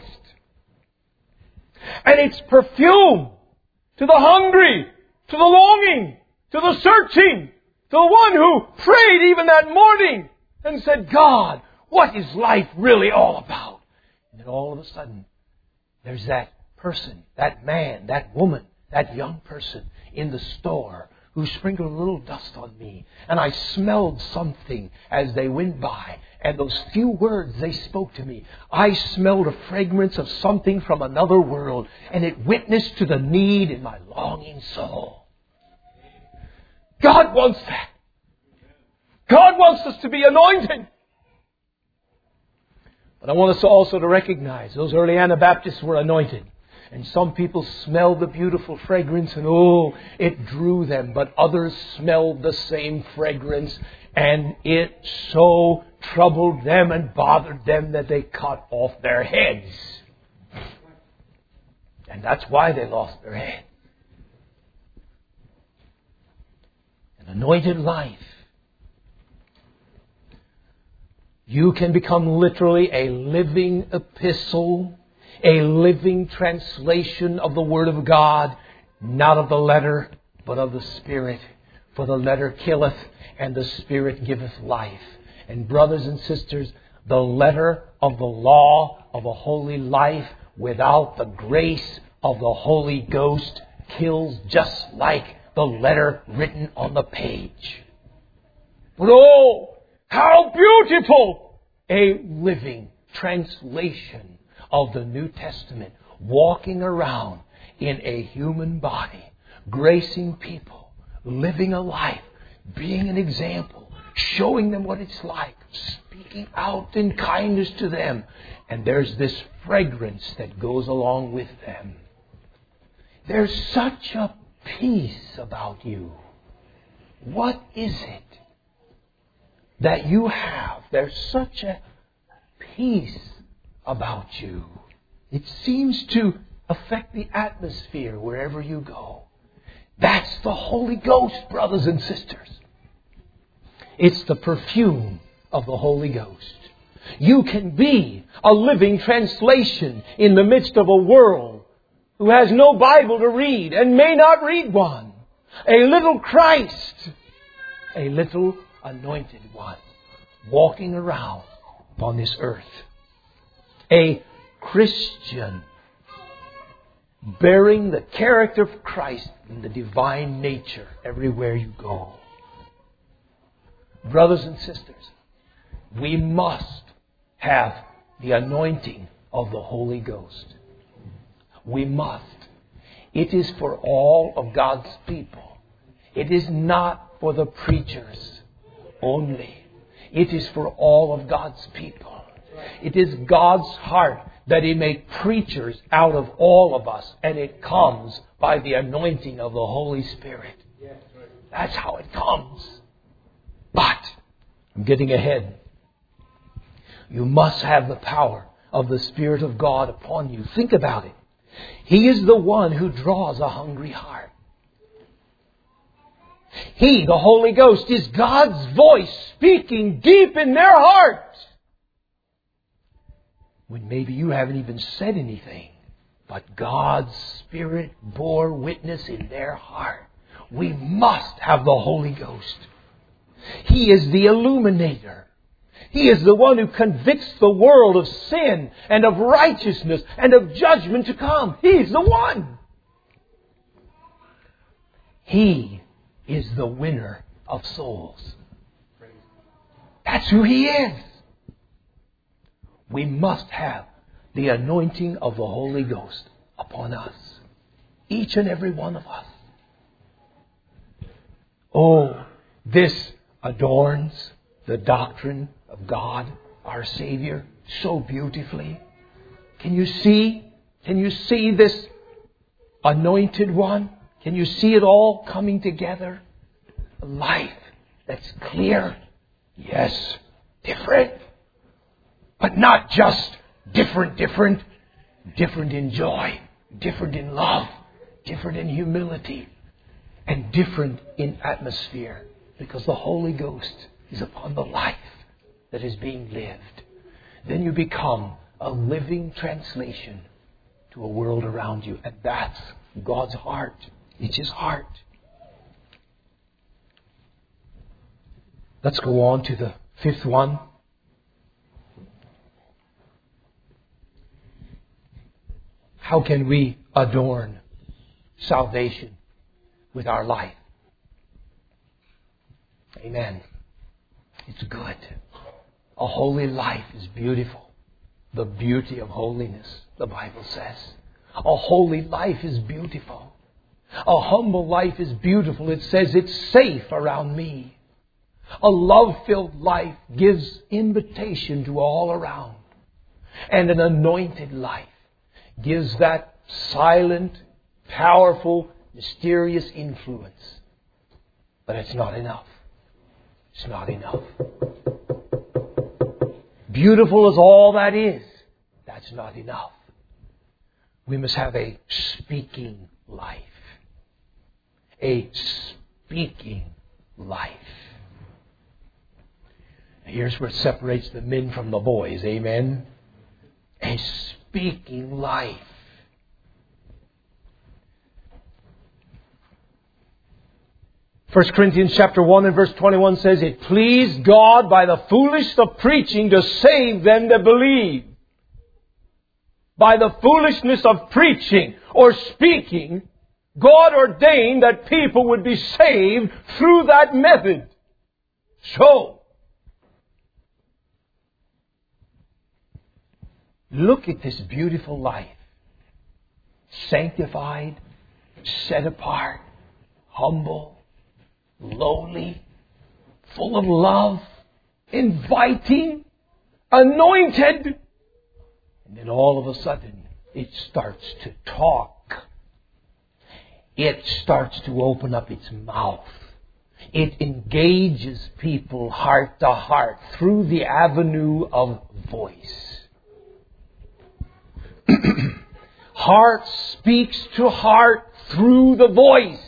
And it's perfume to the hungry, to the longing, to the searching, to The one who prayed even that morning and said, God, what is life really all about? And then all of a sudden, there's that person, that man, that woman, that young person in the store who sprinkled a little dust on me. And I smelled something as they went by. And those few words they spoke to me, I smelled a fragrance of something from another world. And it witnessed to the need in my longing soul. God wants that. God wants us to be anointed. But I want us also to recognize those early Anabaptists were anointed. And some people smelled the beautiful fragrance and it drew them. But others smelled the same fragrance and it so troubled them and bothered them that they cut off their heads. And that's why they lost their head. An anointed life. You can become literally a living epistle, a living translation of the Word of God, not of the letter, but of the Spirit. For the letter killeth, and the Spirit giveth life. And brothers and sisters, the letter of the law of a holy life without the grace of the Holy Ghost kills just like the letter written on the page. But how beautiful a living translation of the New Testament, walking around in a human body, gracing people, living a life, being an example, showing them what it's like, speaking out in kindness to them. And there's this fragrance that goes along with them. There's such a peace about you. What is it that you have? There's such a peace about you. It seems to affect the atmosphere wherever you go. That's the Holy Ghost, brothers and sisters. It's the perfume of the Holy Ghost. You can be a living translation in the midst of a world who has no Bible to read and may not read one. A little Christ, a little anointed one, walking around upon this earth. A Christian bearing the character of Christ and the divine nature everywhere you go. Brothers and sisters, we must have the anointing of the Holy Ghost. We must. It is for all of God's people. It is not for the preachers only. It is for all of God's people. It is God's heart that He make preachers out of all of us. And it comes by the anointing of the Holy Spirit. That's how it comes. But, I'm getting ahead. You must have the power of the Spirit of God upon you. Think about it. He is the one who draws a hungry heart. He, the Holy Ghost, is God's voice speaking deep in their heart. When maybe you haven't even said anything, but God's Spirit bore witness in their heart. We must have the Holy Ghost. He is the illuminator. He is the one who convicts the world of sin and of righteousness and of judgment to come. He's the one. He is the winner of souls. That's who He is. We must have the anointing of the Holy Ghost upon us. Each and every one of us. This adorns the doctrine of God, our Savior, so beautifully. Can you see? Can you see this anointed one? Can you see it all coming together? A life that's clear. Yes, different. But not just different. Different in joy, different in love, different in humility, and different in atmosphere. Because the Holy Ghost is upon the life that is being lived. Then you become a living translation to a world around you. And that's God's heart. It's His heart. Let's go on to the fifth one. How can we adorn salvation with our life? Amen. It's good. A holy life is beautiful. The beauty of holiness, the Bible says. A holy life is beautiful. A humble life is beautiful. It says it's safe around me. A love-filled life gives invitation to all around. And an anointed life gives that silent, powerful, mysterious influence. But it's not enough. It's not enough. Beautiful as all that is, that's not enough. We must have a speaking life. A speaking life. Here's where it separates the men from the boys. Amen. A speaking life. 1 Corinthians chapter 1 and verse 21 says, it pleased God by the foolishness of preaching to save them that believe. By the foolishness of preaching or speaking, God ordained that people would be saved through that method. So, look at this beautiful life. Sanctified, set apart, humble, lowly, full of love, inviting, anointed. And then all of a sudden, it starts to talk. It starts to open up its mouth. It engages people heart to heart through the avenue of voice. Heart speaks to heart through the voice.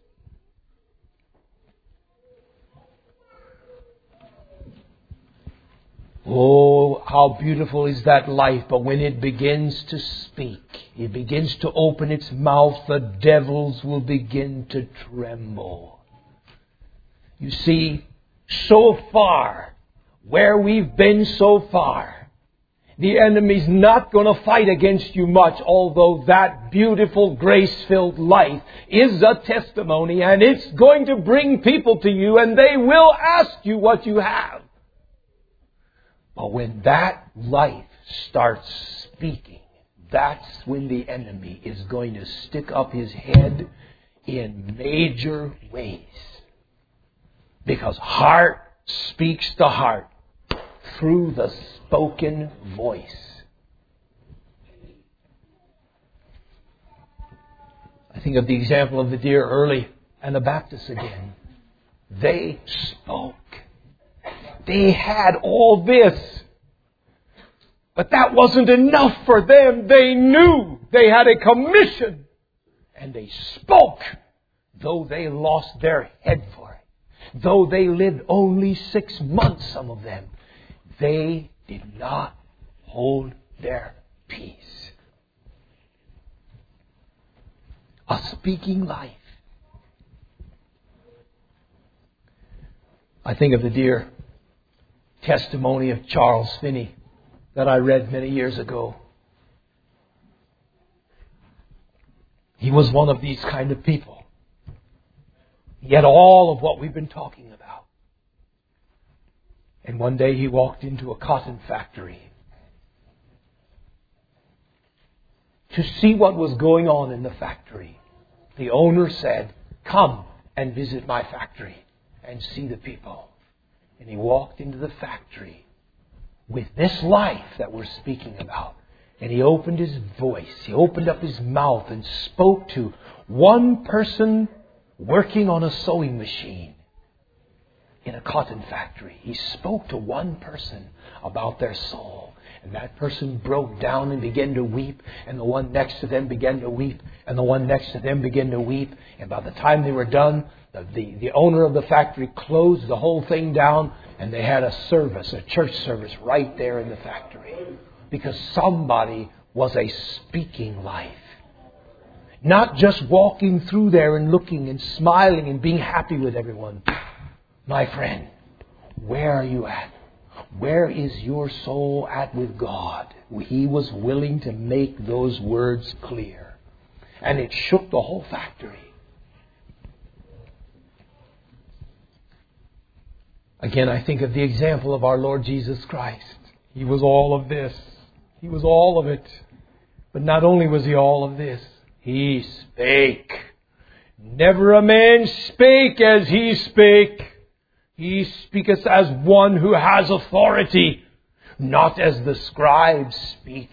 Oh, how beautiful is that life. But when it begins to speak, it begins to open its mouth, the devils will begin to tremble. You see, so far, where we've been so far, the enemy's not going to fight against you much, although that beautiful, grace-filled life is a testimony, and it's going to bring people to you, and they will ask you what you have. But when that life starts speaking, that's when the enemy is going to stick up his head in major ways. Because heart speaks to heart through the spoken voice. I think of the example of the dear Early Anabaptists again. They spoke. They had all this. But that wasn't enough for them. They knew they had a commission. And they spoke, though they lost their head for it. Though they lived only 6 months, some of them. They did not hold their peace. A speaking life. I think of the dear testimony of Charles Finney that I read many years ago. He was one of these kind of people. He had all of what we've been talking about. And one day he walked into a cotton factory to see what was going on in the factory. The owner said, "Come and visit my factory and see the people." And he walked into the factory with this life that we're speaking about. And he opened his voice. He opened up his mouth and spoke to one person working on a sewing machine in a cotton factory. He spoke to one person about their soul. And that person broke down and began to weep. And the one next to them began to weep. And the one next to them began to weep. And by the time they were done, the owner of the factory closed the whole thing down. And they had a service, a church service right there in the factory. Because somebody was a speaking life. Not just walking through there and looking and smiling and being happy with everyone. My friend, Where are you at? Where is your soul at with God? He was willing to make those words clear. And it shook the whole factory. Again, I think of the example of our Lord Jesus Christ. He was all of this. He was all of it. But not only was He all of this, He spake. Never a man spake as He spake. He speaketh as one who has authority, not as the scribes speak.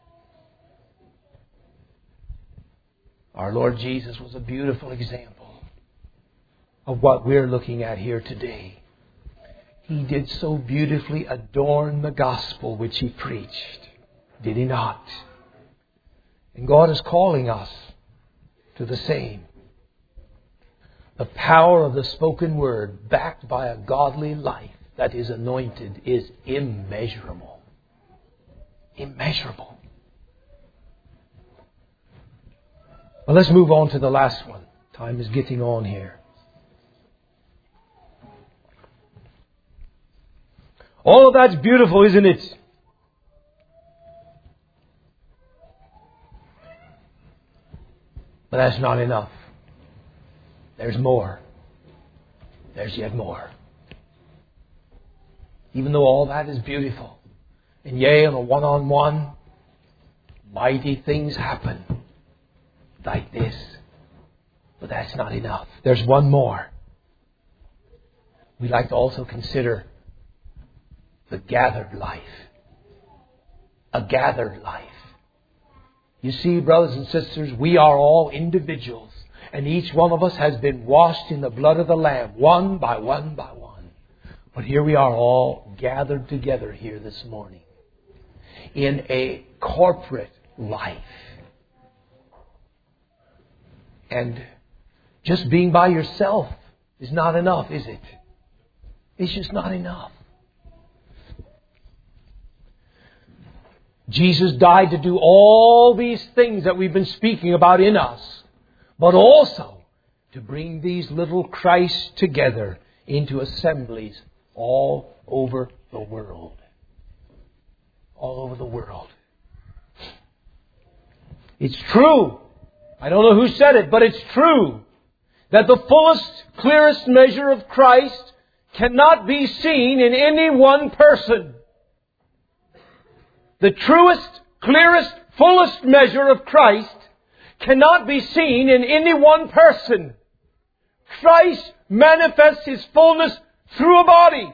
Our Lord Jesus was a beautiful example of what we're looking at here today. He did so beautifully adorn the gospel which He preached. Did He not? And God is calling us to the same. The power of the spoken word, backed by a godly life that is anointed, is immeasurable. Immeasurable. Well, let's move on to the last one. Time is getting on here. All of that's beautiful, isn't it? But that's not enough. There's more. There's yet more. Even though all that is beautiful, and yea, on a one-on-one, mighty things happen like this. But that's not enough. There's one more. We'd like to also consider the gathered life. A gathered life. You see, brothers and sisters, we are all individuals. And each one of us has been washed in the blood of the Lamb, one by one by one. But here we are all gathered together here this morning in a corporate life. And just being by yourself is not enough, is it? It's just not enough. Jesus died to do all these things that we've been speaking about in us, but also to bring these little Christs together into assemblies all over the world. All over the world. It's true. I don't know who said it, but it's true that the fullest, clearest measure of Christ cannot be seen in any one person. The truest, clearest, fullest measure of Christ cannot be seen in any one person. Christ manifests His fullness through a body.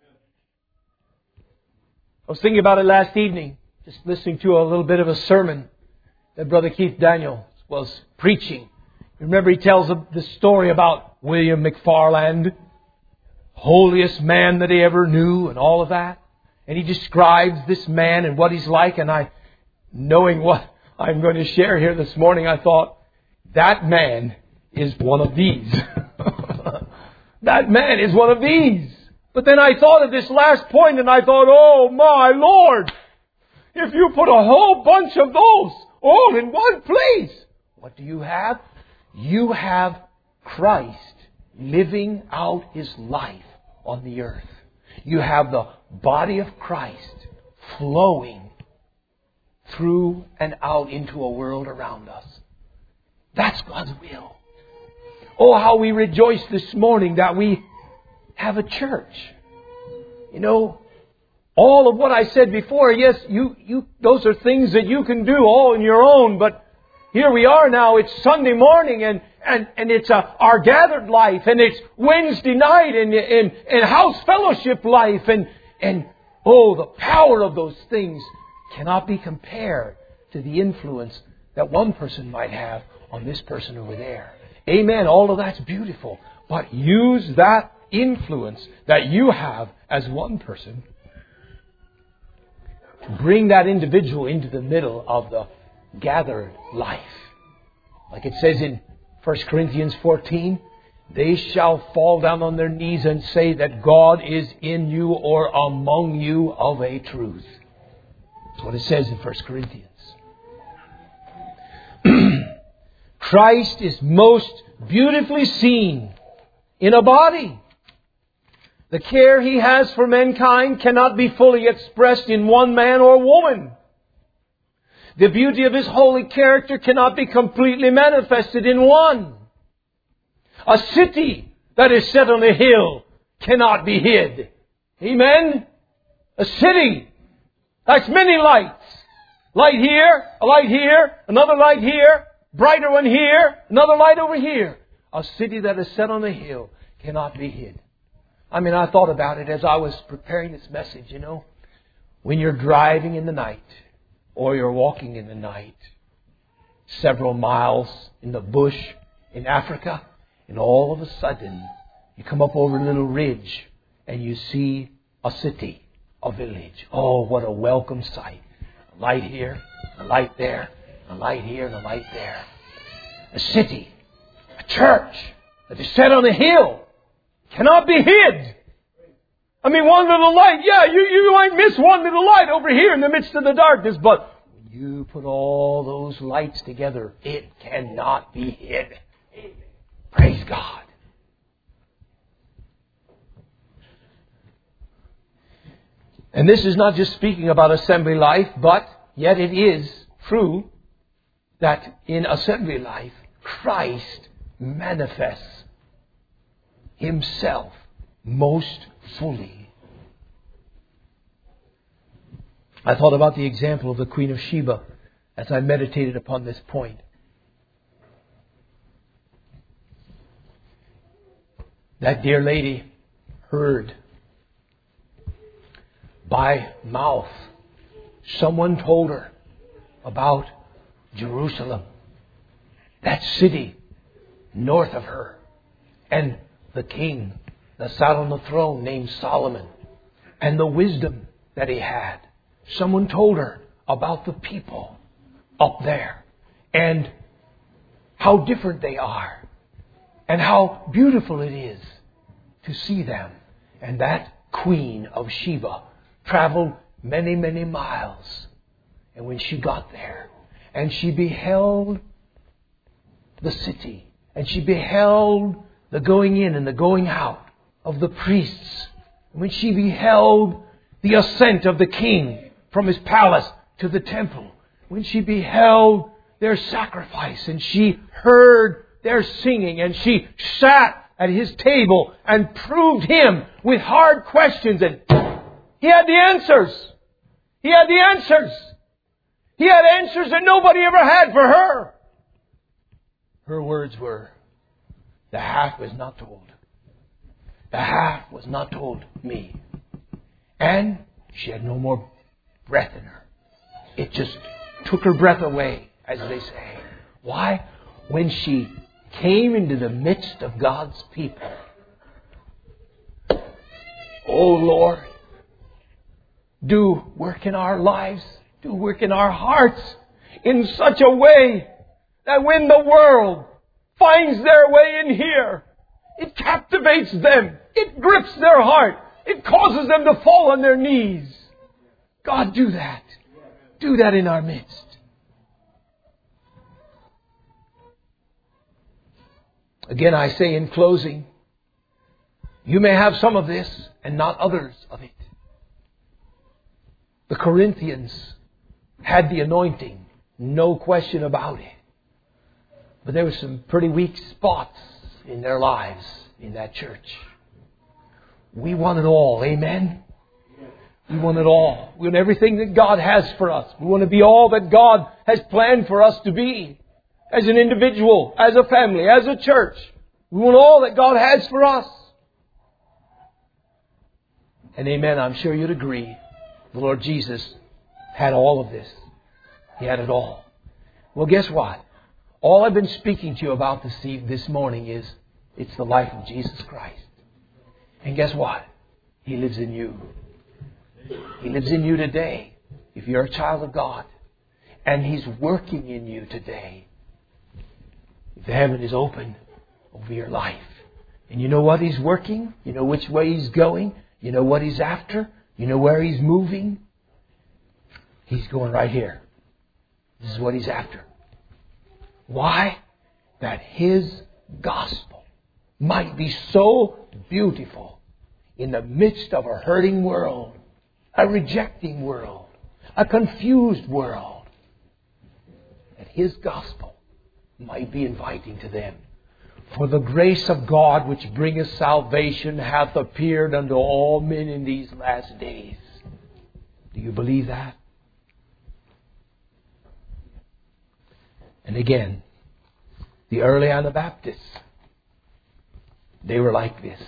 I was thinking about it last evening, just listening to a little bit of a sermon that Brother Keith Daniels was preaching. Remember, he tells the story about William McFarland, holiest man that he ever knew, and all of that. And he describes this man and what he's like. And knowing what I'm going to share here this morning, I thought, that man is one of these. That man is one of these. But then I thought of this last point and I thought, oh my Lord, if you put a whole bunch of those all in one place, what do you have? You have Christ living out His life on the earth. You have the body of Christ flowing through and out into a world around us. That's God's will. Oh, how we rejoice this morning that we have a church. You know, all of what I said before, yes, those are things that you can do all on your own, but here we are now, it's Sunday morning and it's our gathered life, and it's Wednesday night and house fellowship life, and oh, the power of those things cannot be compared to the influence that one person might have on this person over there. Amen. All of that's beautiful. But use that influence that you have as one person to bring that individual into the middle of the gathered life. Like it says in 1 Corinthians 14, they shall fall down on their knees and say that God is in you or among you of a truth. That's what it says in 1 Corinthians. Christ is most beautifully seen in a body. The care He has for mankind cannot be fully expressed in one man or woman. The beauty of His holy character cannot be completely manifested in one. A city that is set on a hill cannot be hid. Amen? A city. That's many lights. Light here, a light here, another light here, brighter one here, another light over here. A city that is set on a hill cannot be hid. I mean, I thought about it as I was preparing this message, you know. When you're driving in the night, or you're walking in the night, several miles in the bush in Africa, and all of a sudden, you come up over a little ridge, and you see a city, a village. Oh, what a welcome sight. A light here, a light there, a light here, and a light there. A city, a church that is set on a hill, cannot be hid. I mean, one little light, yeah, you might miss one little light over here in the midst of the darkness, but when you put all those lights together, it cannot be hid. Praise God. And this is not just speaking about assembly life, but yet it is true that in assembly life, Christ manifests Himself most fully. I thought about the example of the Queen of Sheba as I meditated upon this point. That dear lady heard by mouth. Someone told her about Jerusalem, that city north of her, and the king that sat on the throne named Solomon, and the wisdom that he had. Someone told her about the people up there, and how different they are, and how beautiful it is to see them. And that Queen of Sheba traveled many, many miles. And when she got there, and she beheld the city, and she beheld the going in and the going out of the priests, and when she beheld the ascent of the king from his palace to the temple, when she beheld their sacrifice, and she heard their singing, and she sat at his table and proved him with hard questions, and he had the answers. He had the answers. He had answers that nobody ever had for her. Her words were, the half was not told. The half was not told me. And she had no more breath in her. It just took her breath away, as they say. Why? When she came into the midst of God's people. Oh Lord, do work in our lives, do work in our hearts in such a way that when the world finds their way in here, it captivates them, it grips their heart, it causes them to fall on their knees. God, do that. Do that in our midst. Again, I say in closing, you may have some of this and not others of it. The Corinthians had the anointing, no question about it. But there were some pretty weak spots in their lives in that church. We want it all, amen? We want it all. We want everything that God has for us. We want to be all that God has planned for us to be. As an individual, as a family, as a church. We want all that God has for us. And amen, I'm sure you'd agree. The Lord Jesus had all of this. He had it all. Well, guess what? All I've been speaking to you about this morning is it's the life of Jesus Christ. And guess what? He lives in you. He lives in you today if you're a child of God. And He's working in you today. If heaven is open over your life. And you know what He's working? You know which way He's going? You know what He's after? You know where He's moving? He's going right here. This is what He's after. Why? That His gospel might be so beautiful in the midst of a hurting world, a rejecting world, a confused world, that His gospel might be inviting to them. For the grace of God which bringeth salvation hath appeared unto all men in these last days. Do you believe that? And again, the early Anabaptists, they were like this.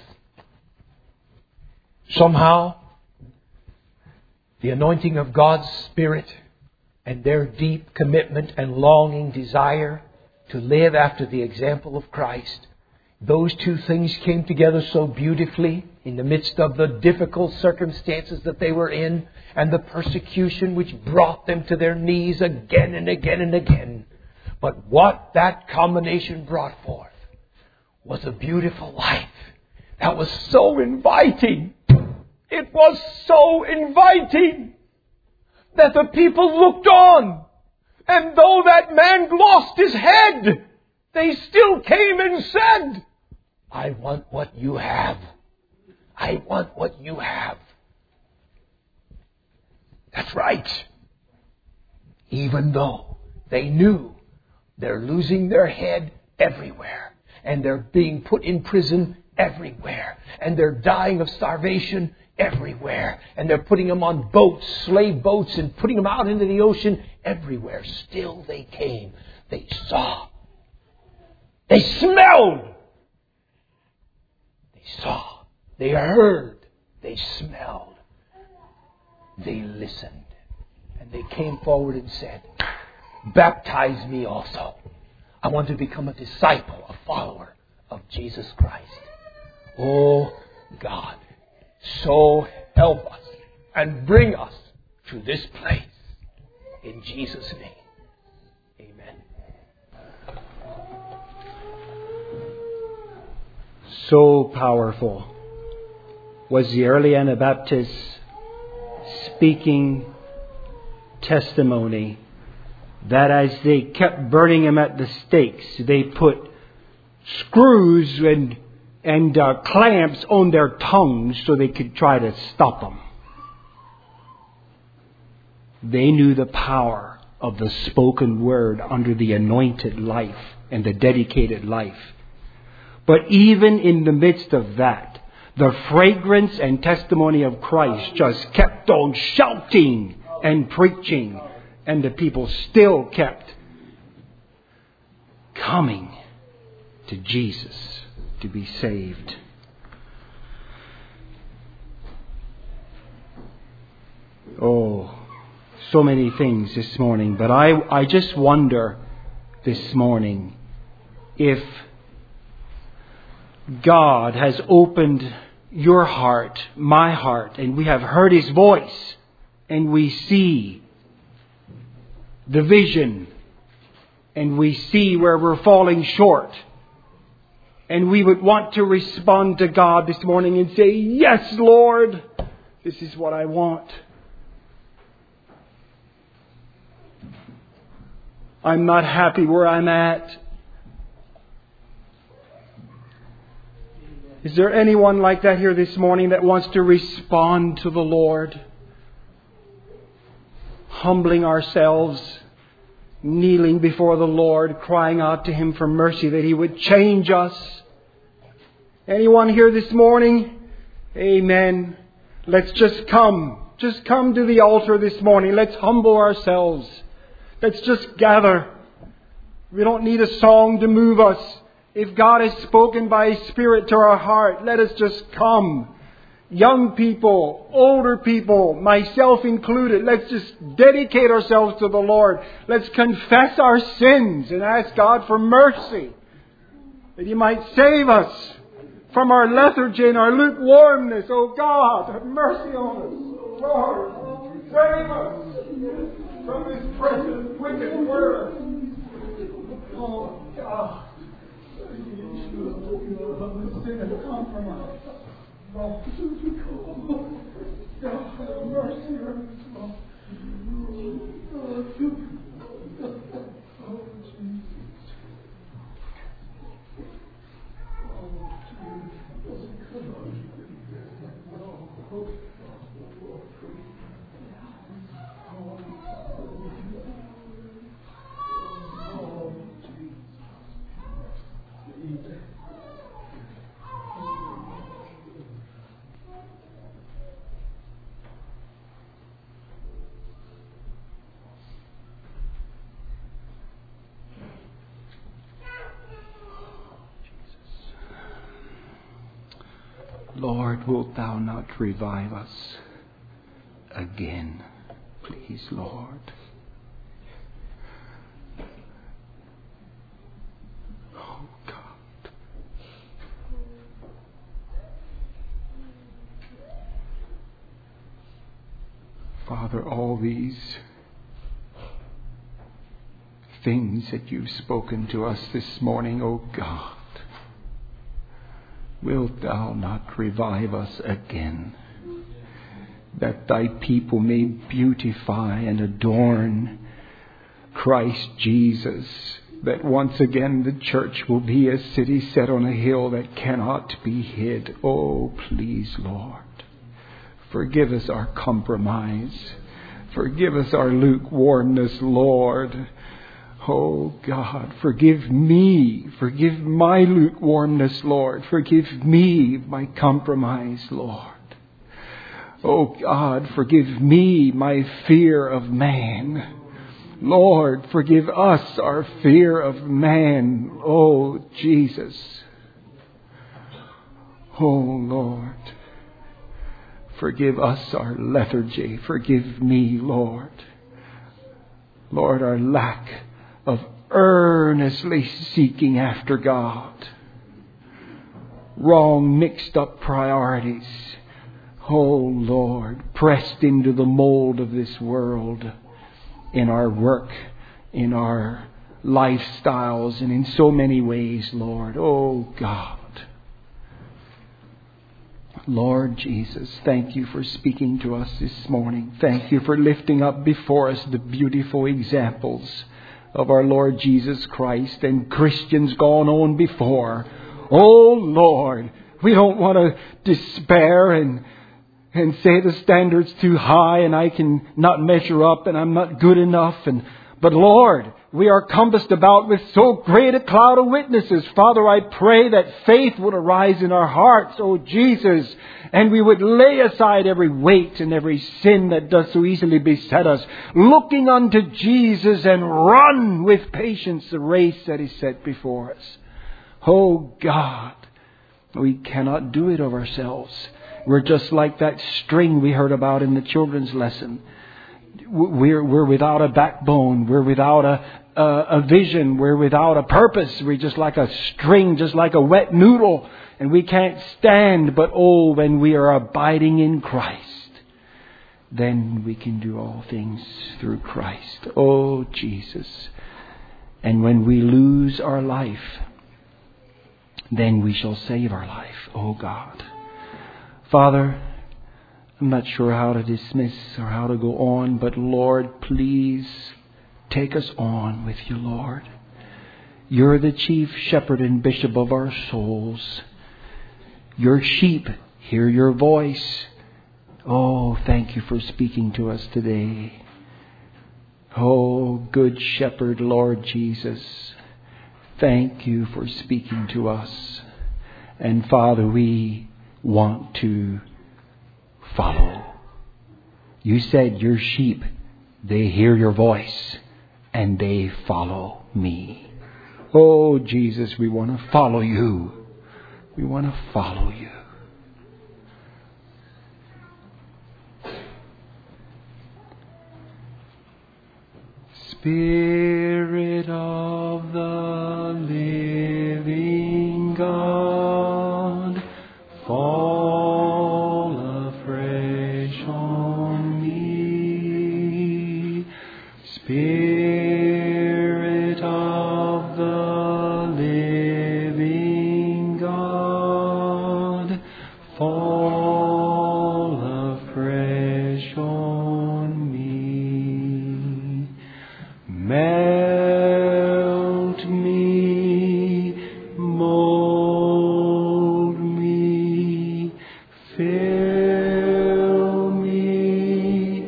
Somehow, the anointing of God's Spirit and their deep commitment and longing desire to live after the example of Christ, those two things came together so beautifully in the midst of the difficult circumstances that they were in and the persecution which brought them to their knees again and again and again. But what that combination brought forth was a beautiful life that was so inviting. It was so inviting that the people looked on. And though that man lost his head, they still came and said, I want what you have. I want what you have. That's right. Even though they knew they're losing their head everywhere, and they're being put in prison everywhere, and they're dying of starvation everywhere, and they're putting them on boats, slave boats, and putting them out into the ocean everywhere. Still they came. They saw. They smelled. They saw. They heard. They smelled. They listened. And they came forward and said, baptize me also. I want to become a disciple, a follower of Jesus Christ. Oh God, so help us and bring us to this place. In Jesus' name, amen. So powerful was the early Anabaptists speaking testimony that as they kept burning him at the stakes, they put screws and clamps on their tongues so they could try to stop them. They knew the power of the spoken word under the anointed life and the dedicated life. But even in the midst of that, the fragrance and testimony of Christ just kept on shouting and preaching, and the people still kept coming to Jesus to be saved. Oh, so many things this morning, but I just wonder this morning if God has opened your heart, my heart, and we have heard His voice, and we see the vision, and we see where we're falling short. And we would want to respond to God this morning and say, yes, Lord, this is what I want. I'm not happy where I'm at. Is there anyone like that here this morning that wants to respond to the Lord? Humbling ourselves, kneeling before the Lord, crying out to Him for mercy that He would change us. Anyone here this morning? Amen. Let's just come. Just come to the altar this morning. Let's humble ourselves. Let's just gather. We don't need a song to move us. If God has spoken by His Spirit to our heart, let us just come. Young people, older people, myself included, let's just dedicate ourselves to the Lord. Let's confess our sins and ask God for mercy, that He might save us from our lethargy and our lukewarmness. Oh God, have mercy on us. Lord, save us from this present wicked world. Oh God. Compromise. God, have mercy on us. Lord, wilt thou not revive us again? Please, Lord. Oh, God. Father, all these things that you've spoken to us this morning, oh God, wilt thou not revive us again, that thy people may beautify and adorn Christ Jesus, that once again the church will be a city set on a hill that cannot be hid. Oh, please, Lord, forgive us our compromise. Forgive us our lukewarmness, Lord. Oh, God, forgive me. Forgive my lukewarmness, Lord. Forgive me my compromise, Lord. Oh, God, forgive me my fear of man. Lord, forgive us our fear of man. Oh, Jesus. Oh, Lord, forgive us our lethargy. Forgive me, Lord. Lord, our lack of earnestly seeking after God. Wrong, mixed up priorities. Oh, Lord, pressed into the mold of this world in our work, in our lifestyles, and in so many ways, Lord. Oh, God. Lord Jesus, thank you for speaking to us this morning. Thank you for lifting up before us the beautiful examples of our Lord Jesus Christ and Christians gone on before. Oh, Lord, we don't want to despair and say the standard's too high and I can not measure up and I'm not good enough. But Lord, we are compassed about with so great a cloud of witnesses. Father, I pray that faith would arise in our hearts, oh Jesus, and we would lay aside every weight and every sin that does so easily beset us, looking unto Jesus and run with patience the race that is set before us. Oh God, we cannot do it of ourselves. We're just like that string we heard about in the children's lesson. We're without a backbone. We're without a vision. We're without a purpose. We're just like a string, just like a wet noodle. And we can't stand. But oh, when we are abiding in Christ, then we can do all things through Christ. Oh, Jesus. And when we lose our life, then we shall save our life. Oh, God. Father, I'm not sure how to dismiss or how to go on, but Lord, please take us on with you, Lord. You're the chief shepherd and bishop of our souls. Your sheep hear your voice. Oh, thank you for speaking to us today. Oh, good shepherd, Lord Jesus, thank you for speaking to us. And Father, we want to follow. You said your sheep, they hear your voice and they follow me. Oh, Jesus, we want to follow you. We want to follow you. Spirit of the living God, fall afresh on me. Spirit of the living God, fall afresh on me. Melt me, mold me, fill me,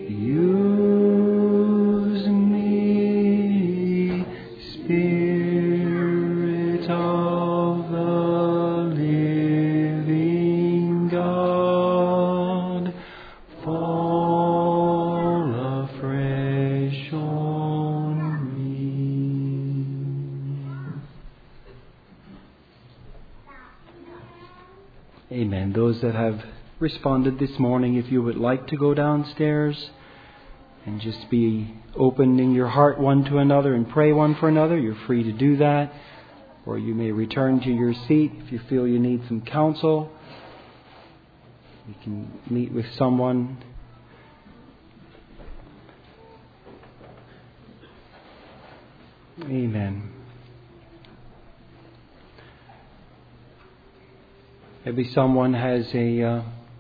use me, Spirit of the living God, fall afresh on me. Amen. Those that have responded this morning, if you would like to go downstairs and just be opening your heart one to another and pray one for another, you're free to do that. Or you may return to your seat if you feel you need some counsel. You can meet with someone. Amen. Maybe someone has a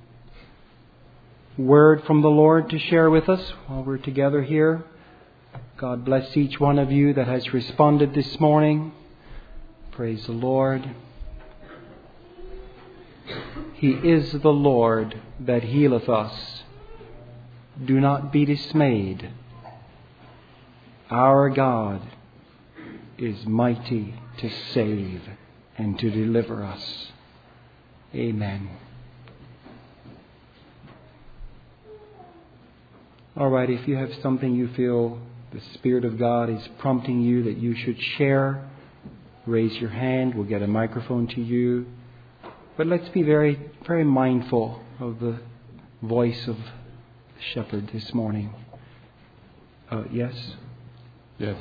word from the Lord to share with us while we're together here. God bless each one of you that has responded this morning. Praise the Lord. He is the Lord that healeth us. Do not be dismayed. Our God is mighty to save and to deliver us. Amen. All right, if you have something you feel the Spirit of God is prompting you that you should share, raise your hand. We'll get a microphone to you. But let's be very, very mindful of the voice of the shepherd this morning. Yes? Yes,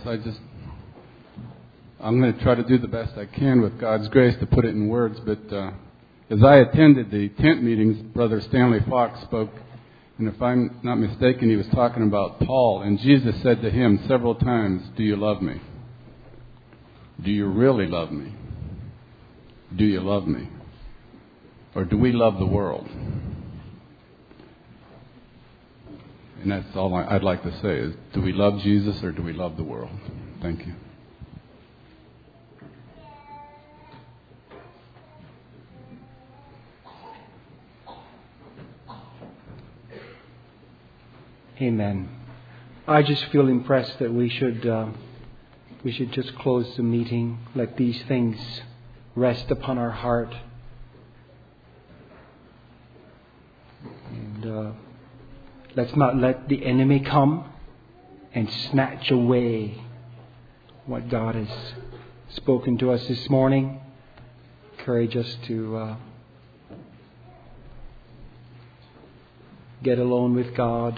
I'm going to try to do the best I can with God's grace to put it in words. But as I attended the tent meetings, Brother Stanley Fox spoke. And if I'm not mistaken, he was talking about Paul. And Jesus said to him several times, "Do you love me? Do you really love me? Do you love me? Or do we love the world?" And that's all I'd like to say is, do we love Jesus or do we love the world? Thank you. Amen. I just feel impressed that we should just close the meeting. Let these things rest upon our heart. And let's not let the enemy come and snatch away what God has spoken to us this morning. Encourage us to get alone with God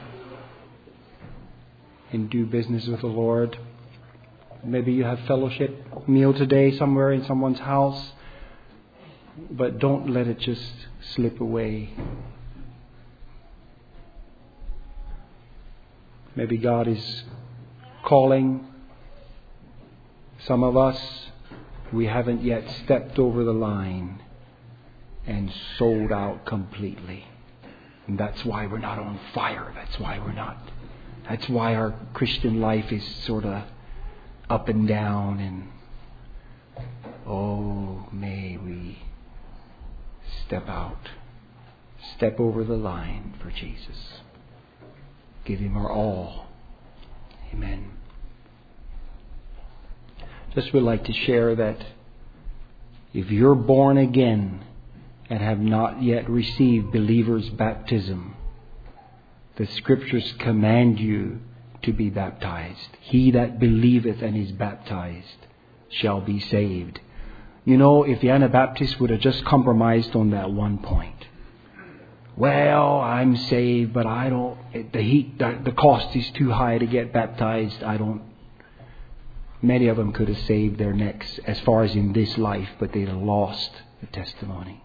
and do business with the Lord. Maybe you have fellowship meal today somewhere in someone's house, but don't let it just slip away. Maybe God is calling some of us. We haven't yet stepped over the line and sold out completely. And that's why we're not on fire. That's why our Christian life is sort of up and down. And may we step out, step over the line for Jesus. Give Him our all. Amen. Just would like to share that if you're born again and have not yet received believer's baptism, the Scriptures command you to be baptized. He that believeth and is baptized shall be saved. You know, if the Anabaptists would have just compromised on that one point. Well, I'm saved, but I don't. The cost is too high to get baptized. Many of them could have saved their necks as far as in this life, but they'd have lost the testimony.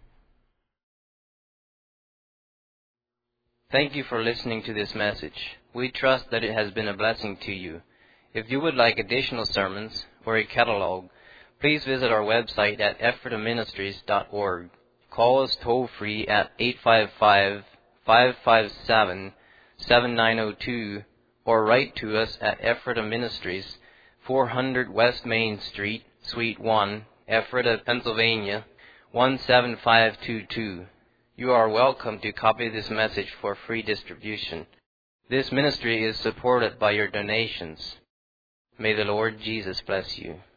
Thank you for listening to this message. We trust that it has been a blessing to you. If you would like additional sermons or a catalog, please visit our website at ephrataministries.org. Call us toll-free at 855-557-7902 or write to us at Ephrata Ministries, 400 West Main Street, Suite 1, Ephrata, Pennsylvania, 17522. You are welcome to copy this message for free distribution. This ministry is supported by your donations. May the Lord Jesus bless you.